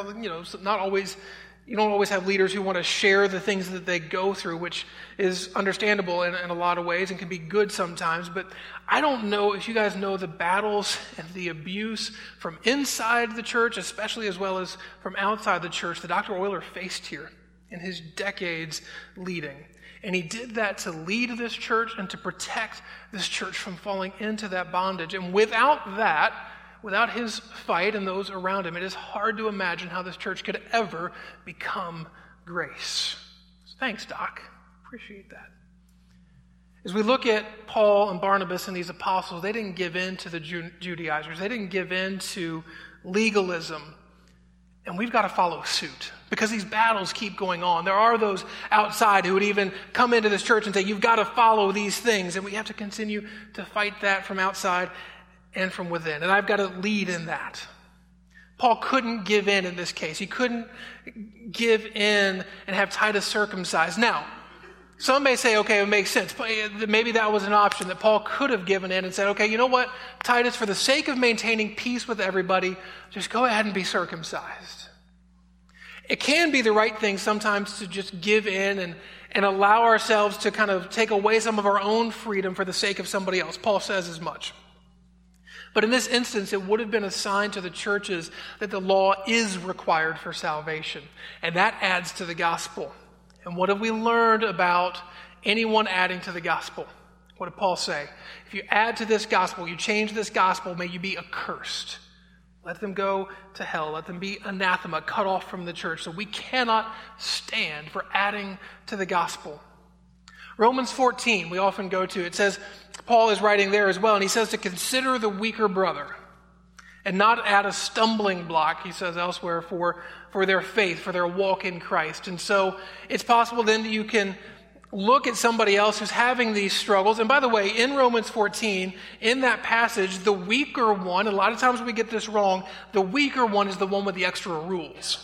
you don't always have leaders who want to share the things that they go through, which is understandable in a lot of ways and can be good sometimes. But I don't know if you guys know the battles and the abuse from inside the church, especially as well as from outside the church, that Dr. Euler faced here in his decades leading. And he did that to lead this church and to protect this church from falling into that bondage. And without his fight and those around him, it is hard to imagine how this church could ever become Grace. So thanks, Doc. Appreciate that. As we look at Paul and Barnabas and these apostles, they didn't give in to the Judaizers. They didn't give in to legalism. And we've got to follow suit, because these battles keep going on. There are those outside who would even come into this church and say, you've got to follow these things. And we have to continue to fight that from outside and from within. And I've got to lead in that. Paul couldn't give in this case. He couldn't give in and have Titus circumcised. Now, some may say, okay, it makes sense. Maybe that was an option, that Paul could have given in and said, okay, you know what, Titus, for the sake of maintaining peace with everybody, just go ahead and be circumcised. It can be the right thing sometimes to just give in and allow ourselves to kind of take away some of our own freedom for the sake of somebody else. Paul says as much. But in this instance, it would have been a sign to the churches that the law is required for salvation. And that adds to the gospel. And what have we learned about anyone adding to the gospel? What did Paul say? If you add to this gospel, you change this gospel, may you be accursed. Let them go to hell. Let them be anathema, cut off from the church. So we cannot stand for adding to the gospel. Romans 14, we often go to, it says, Paul is writing there as well, and he says to consider the weaker brother and not add a stumbling block, he says elsewhere, for their faith, for their walk in Christ. And so it's possible then that you can look at somebody else who's having these struggles. And by the way, in Romans 14, in that passage, the weaker one, a lot of times we get this wrong, the weaker one is the one with the extra rules.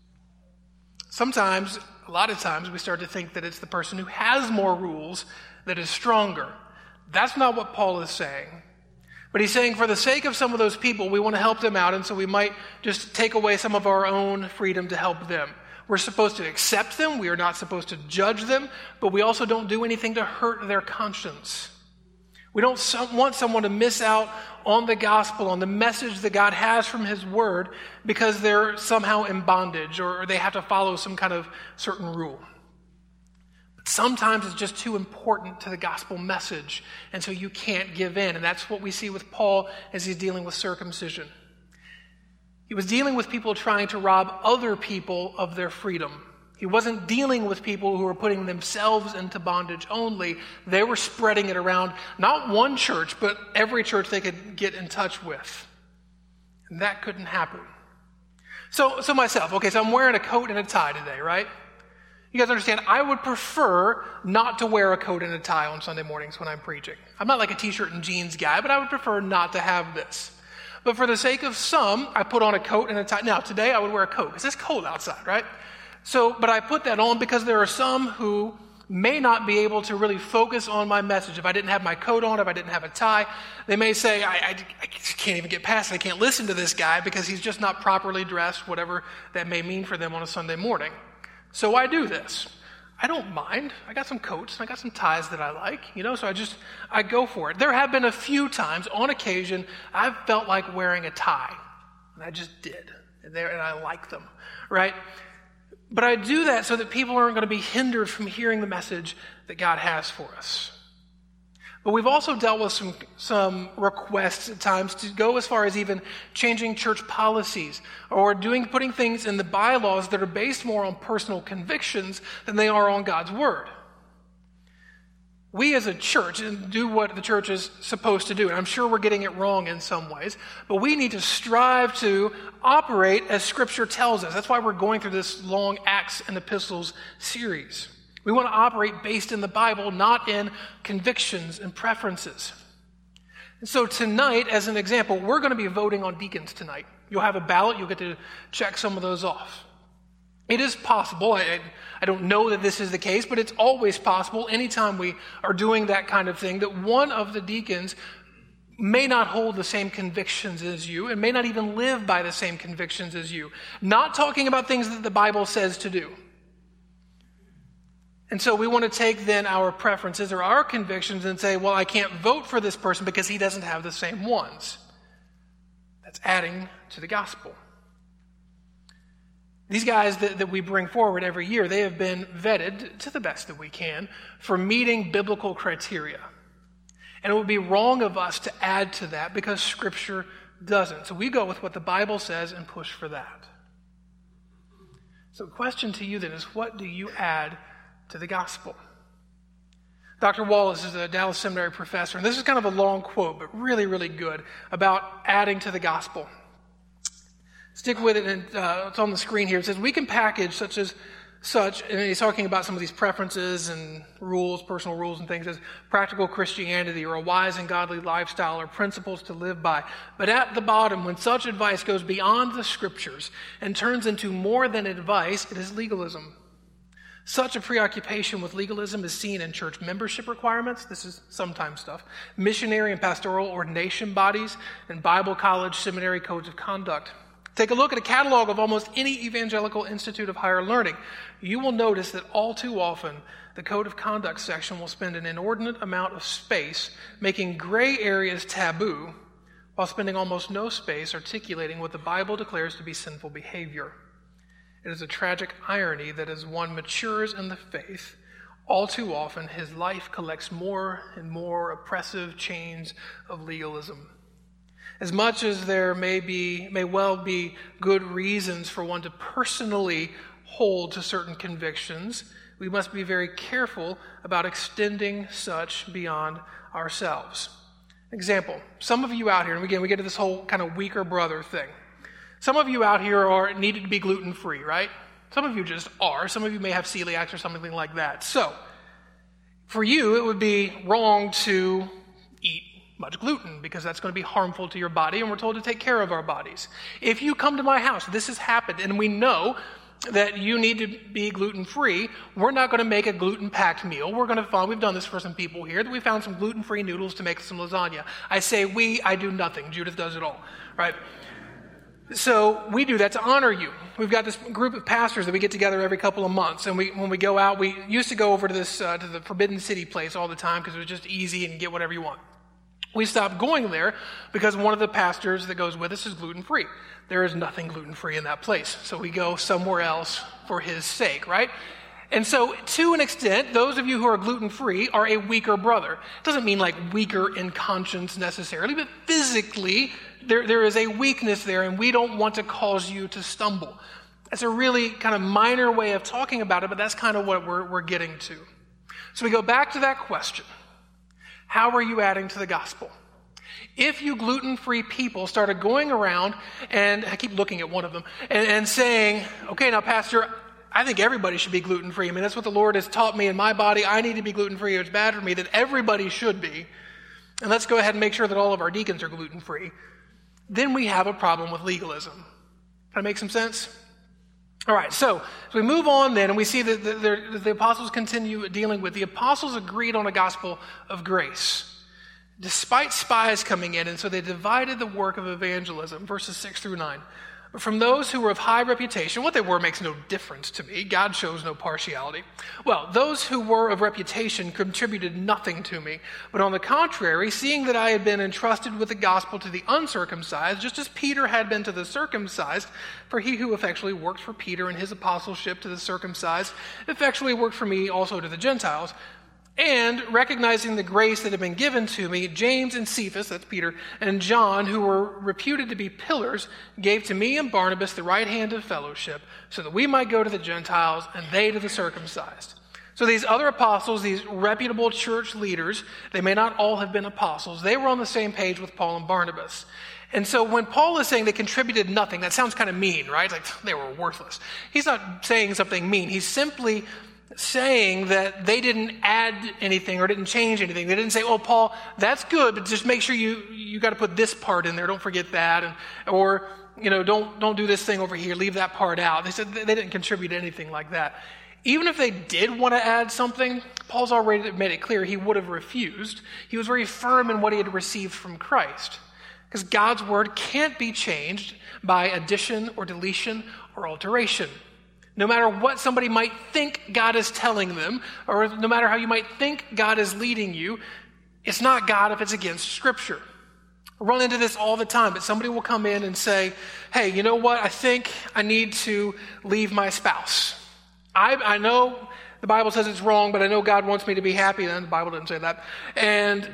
Sometimes, a lot of times, we start to think that it's the person who has more rules that is stronger. That's not what Paul is saying. But he's saying for the sake of some of those people, we want to help them out, and so we might just take away some of our own freedom to help them. We're supposed to accept them. We are not supposed to judge them, but we also don't do anything to hurt their conscience. We don't want someone to miss out on the gospel, on the message that God has from his word, because they're somehow in bondage or they have to follow some kind of certain rule. But sometimes it's just too important to the gospel message, and so you can't give in. And that's what we see with Paul as he's dealing with circumcision. He was dealing with people trying to rob other people of their freedom. He wasn't dealing with people who were putting themselves into bondage only. They were spreading it around, not one church, but every church they could get in touch with. And that couldn't happen. So myself, okay, so I'm wearing a coat and a tie today, right? You guys understand, I would prefer not to wear a coat and a tie on Sunday mornings when I'm preaching. I'm not like a t-shirt and jeans guy, but I would prefer not to have this. But for the sake of some, I put on a coat and a tie. Now, today I would wear a coat because it's cold outside, right? But I put that on because there are some who may not be able to really focus on my message. If I didn't have my coat on, if I didn't have a tie, they may say, I can't even get past it. I can't listen to this guy because he's just not properly dressed, whatever that may mean for them on a Sunday morning. So I do this. I don't mind. I got some coats, and I got some ties that I like, so I go for it. There have been a few times, on occasion, I've felt like wearing a tie, and I just did, and I like them, right? But I do that so that people aren't going to be hindered from hearing the message that God has for us. But we've also dealt with some requests at times to go as far as even changing church policies or putting things in the bylaws that are based more on personal convictions than they are on God's word. We as a church do what the church is supposed to do. And I'm sure we're getting it wrong in some ways, but we need to strive to operate as Scripture tells us. That's why we're going through this long Acts and Epistles series. We want to operate based in the Bible, not in convictions and preferences. And so tonight, as an example, we're going to be voting on deacons tonight. You'll have a ballot. You'll get to check some of those off. It is possible, I don't know that this is the case, but it's always possible anytime we are doing that kind of thing that one of the deacons may not hold the same convictions as you and may not even live by the same convictions as you. Not talking about things that the Bible says to do. And so we want to take then our preferences or our convictions and say, well, I can't vote for this person because he doesn't have the same ones. That's adding to the gospel. These guys that we bring forward every year, they have been vetted to the best that we can for meeting biblical criteria. And it would be wrong of us to add to that because Scripture doesn't. So we go with what the Bible says and push for that. So the question to you then is, what do you add to the gospel? Dr. Wallace is a Dallas Seminary professor, and this is kind of a long quote, but really, really good, about adding to the gospel. Stick with it, and it's on the screen here. It says, we can package such, and he's talking about some of these preferences and rules, personal rules and things, as practical Christianity or a wise and godly lifestyle or principles to live by. But at the bottom, when such advice goes beyond the Scriptures and turns into more than advice, it is legalism. Such a preoccupation with legalism is seen in church membership requirements. This is sometimes stuff. Missionary and pastoral ordination bodies and Bible college seminary codes of conduct. Take a look at a catalog of almost any evangelical institute of higher learning. You will notice that all too often, the code of conduct section will spend an inordinate amount of space making gray areas taboo while spending almost no space articulating what the Bible declares to be sinful behavior. It is a tragic irony that as one matures in the faith, all too often his life collects more and more oppressive chains of legalism. As much as there may well be good reasons for one to personally hold to certain convictions, we must be very careful about extending such beyond ourselves. Example, some of you out here, and again, we get to this whole kind of weaker brother thing. Some of you out here needed to be gluten-free, right? Some of you just are. Some of you may have celiac or something like that. So, for you, it would be wrong to eat much gluten because that's going to be harmful to your body, and we're told to take care of our bodies. If you come to my house, this has happened, and we know that you need to be gluten-free, we're not going to make a gluten-packed meal. We've done this for some people here, that we found some gluten-free noodles to make some lasagna. I say I do nothing. Judith does it all, right? So we do that to honor you. We've got this group of pastors that we get together every couple of months, and when we go out, we used to go over to to the Forbidden City place all the time because it was just easy and get whatever you want. We stopped going there because one of the pastors that goes with us is gluten-free. There is nothing gluten-free in that place, so we go somewhere else for his sake, right? And so, to an extent, those of you who are gluten-free are a weaker brother. It doesn't mean like weaker in conscience necessarily, but physically, there is a weakness there, and we don't want to cause you to stumble. It's a really kind of minor way of talking about it, but that's kind of what we're getting to. So we go back to that question. How are you adding to the gospel? If you gluten-free people started going around, and I keep looking at one of them, and saying, okay, now, Pastor, I think everybody should be gluten-free. I mean, that's what the Lord has taught me in my body. I need to be gluten-free. It's bad for me that everybody should be. And let's go ahead and make sure that all of our deacons are gluten-free. Then we have a problem with legalism. Can that make some sense? All right, so we move on then, and we see that the apostles continue dealing with. The apostles agreed on a gospel of grace, despite spies coming in, and so they divided the work of evangelism, verses 6 through 9. But from those who were of high reputation, what they were makes no difference to me. God shows no partiality. Well, those who were of reputation contributed nothing to me. But on the contrary, seeing that I had been entrusted with the gospel to the uncircumcised, just as Peter had been to the circumcised, for he who effectually worked for Peter in his apostleship to the circumcised, effectually worked for me also to the Gentiles. And recognizing the grace that had been given to me, James and Cephas, that's Peter, and John, who were reputed to be pillars, gave to me and Barnabas the right hand of fellowship, so that we might go to the Gentiles and they to the circumcised. So these other apostles, these reputable church leaders, they may not all have been apostles, they were on the same page with Paul and Barnabas. And so when Paul is saying they contributed nothing, that sounds kind of mean, right? Like they were worthless. He's not saying something mean. He's simply saying that they didn't add anything or didn't change anything. They didn't say, oh, Paul, that's good, but just make sure you got to put this part in there. Don't forget that. Or, don't do this thing over here. Leave that part out. They said they didn't contribute anything like that. Even if they did want to add something, Paul's already made it clear he would have refused. He was very firm in what he had received from Christ. Because God's word can't be changed by addition or deletion or alteration. No matter what somebody might think God is telling them, or no matter how you might think God is leading you, it's not God if it's against Scripture. I run into this all the time, but somebody will come in and say, hey, you know what? I think I need to leave my spouse. I know the Bible says it's wrong, but I know God wants me to be happy. And the Bible doesn't say that. And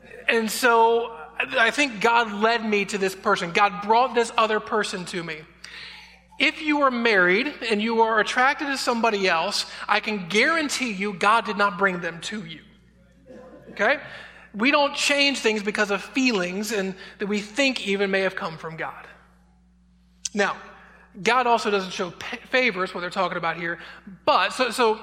so I think God led me to this person. God brought this other person to me. If you are married and you are attracted to somebody else, I can guarantee you God did not bring them to you. Okay? We don't change things because of feelings and that we think even may have come from God. Now, God also doesn't show favor, is what they're talking about here. But, so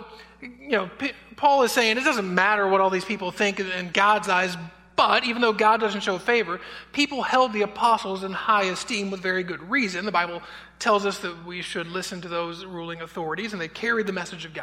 Paul is saying it doesn't matter what all these people think in God's eyes, but even though God doesn't show favor, people held the apostles in high esteem with very good reason. The Bible tells us that we should listen to those ruling authorities, and they carried the message of God.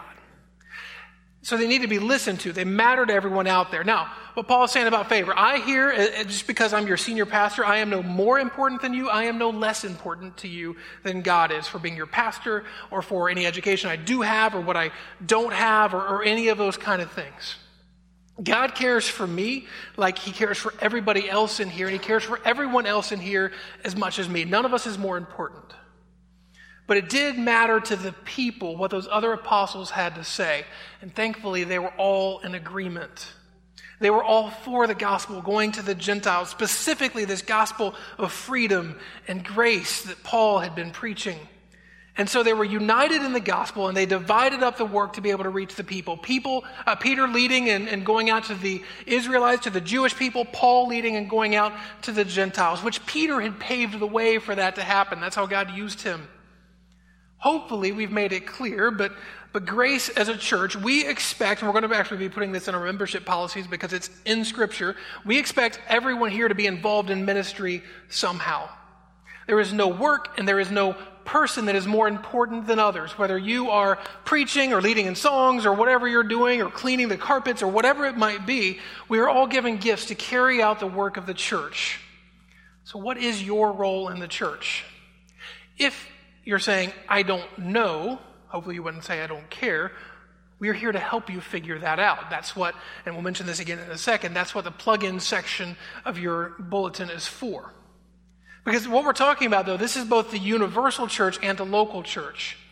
So they need to be listened to. They matter to everyone out there. Now, what Paul is saying about favor, I hear, just because I'm your senior pastor, I am no more important than you. I am no less important to you than God is for being your pastor or for any education I do have or what I don't have or any of those kind of things. God cares for me like he cares for everybody else in here, and he cares for everyone else in here as much as me. None of us is more important. But it did matter to the people what those other apostles had to say, and thankfully they were all in agreement. They were all for the gospel, going to the Gentiles, specifically this gospel of freedom and grace that Paul had been preaching. And so they were united in the gospel, and they divided up the work to be able to reach the people. Peter leading and going out to the Israelites, to the Jewish people, Paul leading and going out to the Gentiles, which Peter had paved the way for that to happen. That's how God used him. Hopefully we've made it clear, but Grace as a church, we expect, and we're going to actually be putting this in our membership policies because it's in Scripture, we expect everyone here to be involved in ministry somehow. There is no work and there is no person that is more important than others. Whether you are preaching or leading in songs or whatever you're doing or cleaning the carpets or whatever it might be, we are all given gifts to carry out the work of the church. So what is your role in the church? If you're saying, I don't know, hopefully you wouldn't say I don't care, we are here to help you figure that out. That's what, and we'll mention this again in a second, that's what the plug-in section of your bulletin is for. Because what we're talking about, though, this is both the universal church and the local church.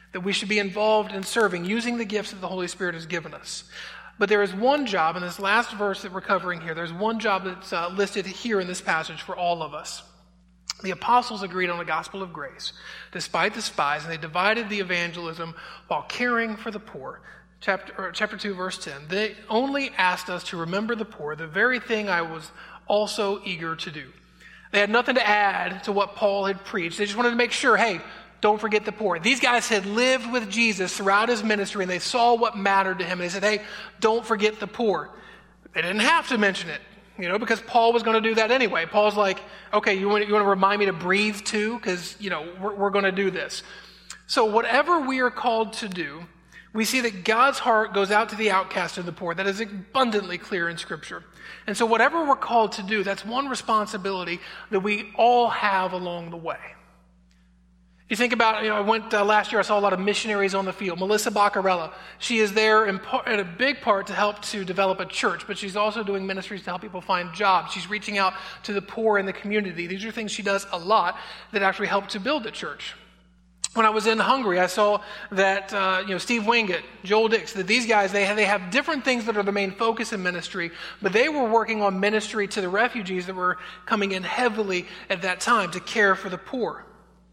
that we should be involved in serving, using the gifts that the Holy Spirit has given us. But there is one job, in this last verse that we're covering here, there's one job that's listed here in this passage for all of us. The apostles agreed on the gospel of grace, despite the spies, and they divided the evangelism while caring for the poor. Chapter 2, verse 10. They only asked us to remember the poor, the very thing I was also eager to do. They had nothing to add to what Paul had preached. They just wanted to make sure, hey, don't forget the poor. These guys had lived with Jesus throughout his ministry, and they saw what mattered to him. And they said, hey, don't forget the poor. They didn't have to mention it, because Paul was going to do that anyway. Paul's like, okay, you want to remind me to breathe too? Because, we're going to do this. So whatever we are called to do, we see that God's heart goes out to the outcast and the poor. That is abundantly clear in Scripture. And so whatever we're called to do, that's one responsibility that we all have along the way. You think about, I went last year, I saw a lot of missionaries on the field. Melissa Baccarella, she is there in a big part to help to develop a church, but she's also doing ministries to help people find jobs. She's reaching out to the poor in the community. These are things she does a lot that actually help to build the church. When I was in Hungary, I saw that Steve Wingate, Joel Dix, that these guys, they have different things that are the main focus in ministry, but they were working on ministry to the refugees that were coming in heavily at that time to care for the poor.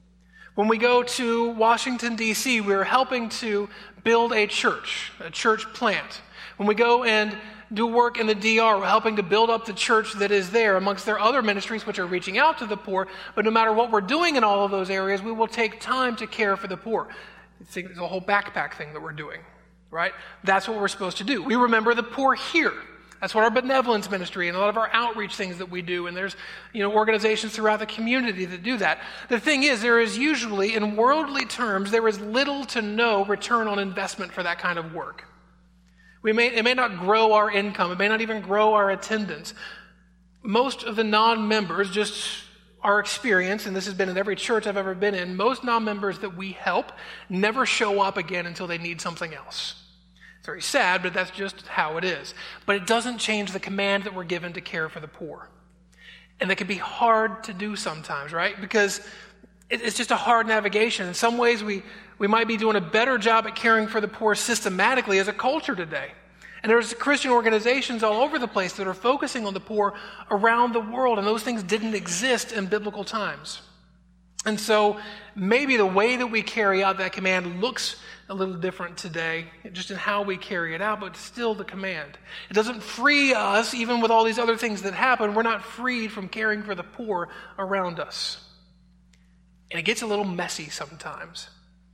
When we go to Washington, D.C., we're helping to build a church plant. When we go and do work in the DR, we're helping to build up the church that is there amongst their other ministries which are reaching out to the poor. But no matter what we're doing in all of those areas, we will take time to care for the poor. It's a whole backpack thing that we're doing, right? That's what we're supposed to do. We remember the poor here. That's what our benevolence ministry and a lot of our outreach things that we do. And there's, organizations throughout the community that do that. The thing is, there is usually, in worldly terms, there is little to no return on investment for that kind of work. It may not grow our income. It may not even grow our attendance. Most of the non-members, just our experience, and this has been in every church I've ever been in, most non-members that we help never show up again until they need something else. It's very sad, but that's just how it is. But it doesn't change the command that we're given to care for the poor. And that can be hard to do sometimes, right? Because it's just a hard navigation. In some ways, we might be doing a better job at caring for the poor systematically as a culture today. And there's Christian organizations all over the place that are focusing on the poor around the world, and those things didn't exist in biblical times. And so maybe the way that we carry out that command looks a little different today, just in how we carry it out, but still the command. It doesn't free us, even with all these other things that happen, we're not freed from caring for the poor around us. And it gets a little messy sometimes.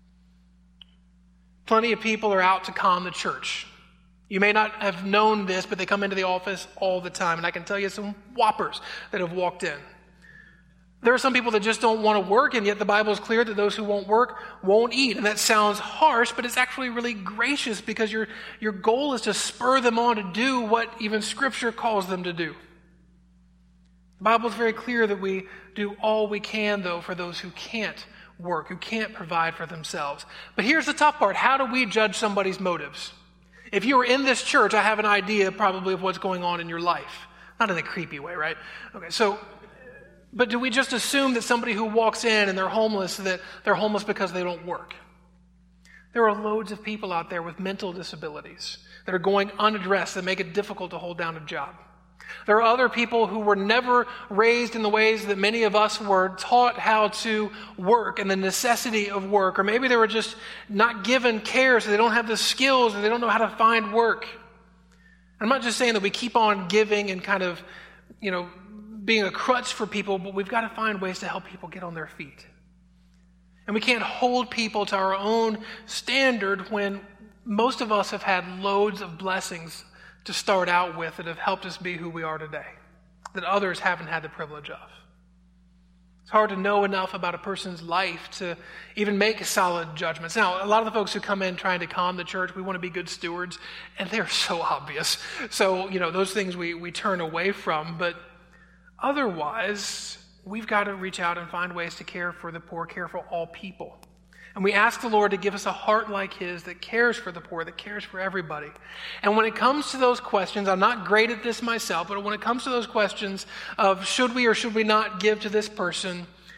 Plenty of people are out to con the church. You may not have known this, but they come into the office all the time, and I can tell you some whoppers that have walked in. There are some people that just don't want to work, and yet the Bible is clear that those who won't work won't eat. And that sounds harsh, but it's actually really gracious because your goal is to spur them on to do what even Scripture calls them to do. The Bible is very clear that we do all we can, though, for those who can't work, who can't provide for themselves. But here's the tough part. How do we judge somebody's motives? If you were in this church, I have an idea probably of what's going on in your life. Not in a creepy way, right? Okay, but do we just assume that somebody who walks in and they're homeless, that they're homeless because they don't work? There are loads of people out there with mental disabilities that are going unaddressed that make it difficult to hold down a job. There are other people who were never raised in the ways that many of us were taught how to work and the necessity of work. Or maybe they were just not given care, so they don't have the skills or they don't know how to find work. I'm not just saying that we keep on giving and kind of, being a crutch for people, but we've got to find ways to help people get on their feet. And we can't hold people to our own standard when most of us have had loads of blessings to start out with that have helped us be who we are today, that others haven't had the privilege of. It's hard to know enough about a person's life to even make solid judgments. Now, a lot of the folks who come in trying to con the church, we want to be good stewards, and they're so obvious. So, those things we turn away from, but otherwise, we've got to reach out and find ways to care for the poor, care for all people. And we ask the Lord to give us a heart like His that cares for the poor, that cares for everybody. And when it comes to those questions, I'm not great at this myself, but when it comes to those questions of should we or should we not give to this person,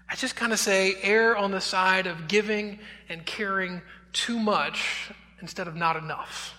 I just kind of say err on the side of giving and caring too much instead of not enough.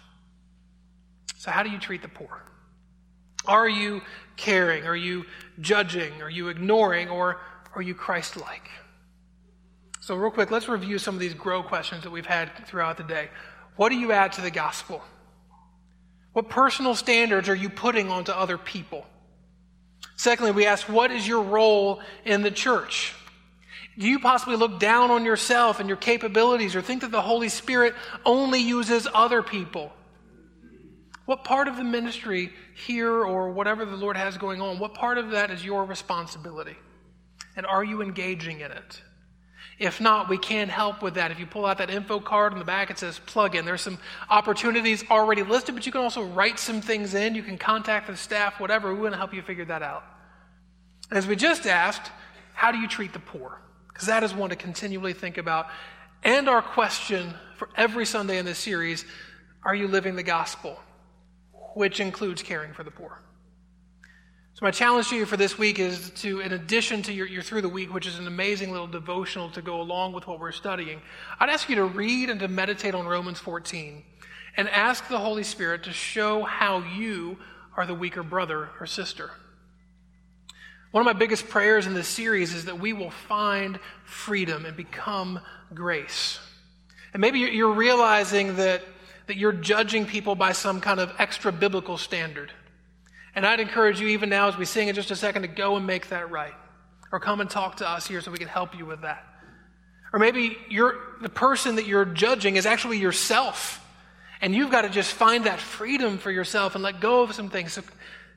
So how do you treat the poor? Are you caring? Are you judging? Are you ignoring? Or are you Christ-like? So real quick, let's review some of these grow questions that we've had throughout the day. What do you add to the gospel? What personal standards are you putting onto other people? Secondly, we asked, what is your role in the church? Do you possibly look down on yourself and your capabilities or think that the Holy Spirit only uses other people? What part of the ministry here or whatever the Lord has going on, what part of that is your responsibility? And are you engaging in it? If not, we can help with that. If you pull out that info card on the back, it says plug in. There's some opportunities already listed, but you can also write some things in. You can contact the staff, whatever. We want to help you figure that out. As we just asked, how do you treat the poor? Because that is one to continually think about. And our question for every Sunday in this series, are you living the gospel? Which includes caring for the poor. So my challenge to you for this week is to, in addition to your Through the Week, which is an amazing little devotional to go along with what we're studying, I'd ask you to read and to meditate on Romans 14 and ask the Holy Spirit to show how you are the weaker brother or sister. One of my biggest prayers in this series is that we will find freedom and become grace. And maybe you're realizing that you're judging people by some kind of extra biblical standard. And I'd encourage you even now as we sing in just a second to go and make that right. Or come and talk to us here so we can help you with that. Or maybe the person that you're judging is actually yourself. And you've got to just find that freedom for yourself and let go of some things. So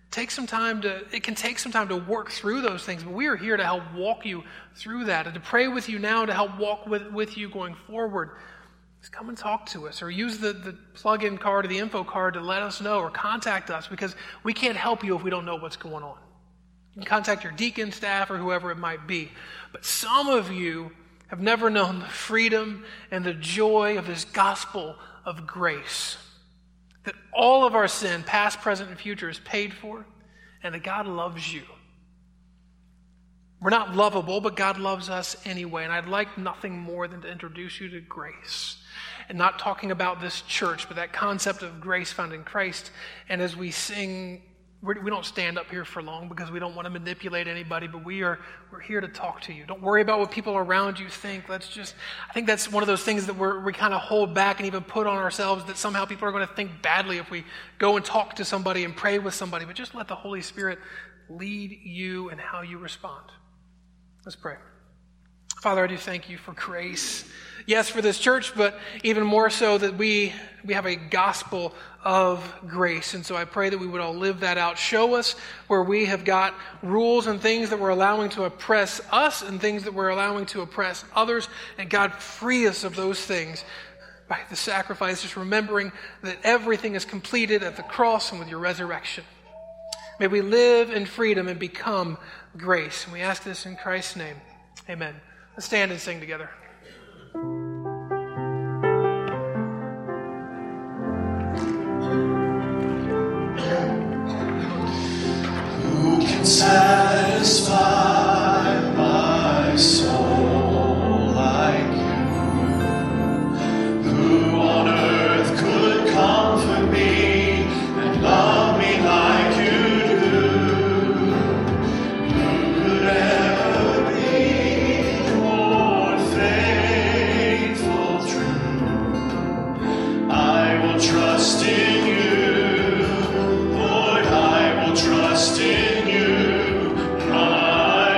it can take some time to work through those things. But we are here to help walk you through that and to pray with you now to help walk with you going forward. Just come and talk to us or use the plug-in card or the info card to let us know or contact us because we can't help you if we don't know what's going on. You can contact your deacon staff or whoever it might be. But some of you have never known the freedom and the joy of this gospel of grace. That all of our sin, past, present, and future, is paid for and that God loves you. We're not lovable, but God loves us anyway. And I'd like nothing more than to introduce you to grace. And not talking about this church, but that concept of grace found in Christ. And as we sing, we don't stand up here for long because we don't want to manipulate anybody, but we're here to talk to you. Don't worry about what people around you think. I think that's one of those things that we kind of hold back and even put on ourselves that somehow people are going to think badly if we go and talk to somebody and pray with somebody. But just let the Holy Spirit lead you in how you respond. Let's pray. Father, I do thank you for grace. Yes, for this church, but even more so that we have a gospel of grace. And so I pray that we would all live that out. Show us where we have got rules and things that we're allowing to oppress us and things that we're allowing to oppress others. And God, free us of those things by the sacrifice, just remembering that everything is completed at the cross and with your resurrection. May we live in freedom and become grace. And we ask this in Christ's name. Amen. Let's stand and sing together. Who can satisfy my soul like you? Who on earth could comfort me and love me like you do? Who could ever be more faithful, true? I will trust in you, Lord, I will trust in you, my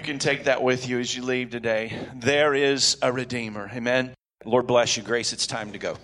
can take that with you as you leave today. There is a Redeemer. Amen. Lord bless you, Grace. It's time to go.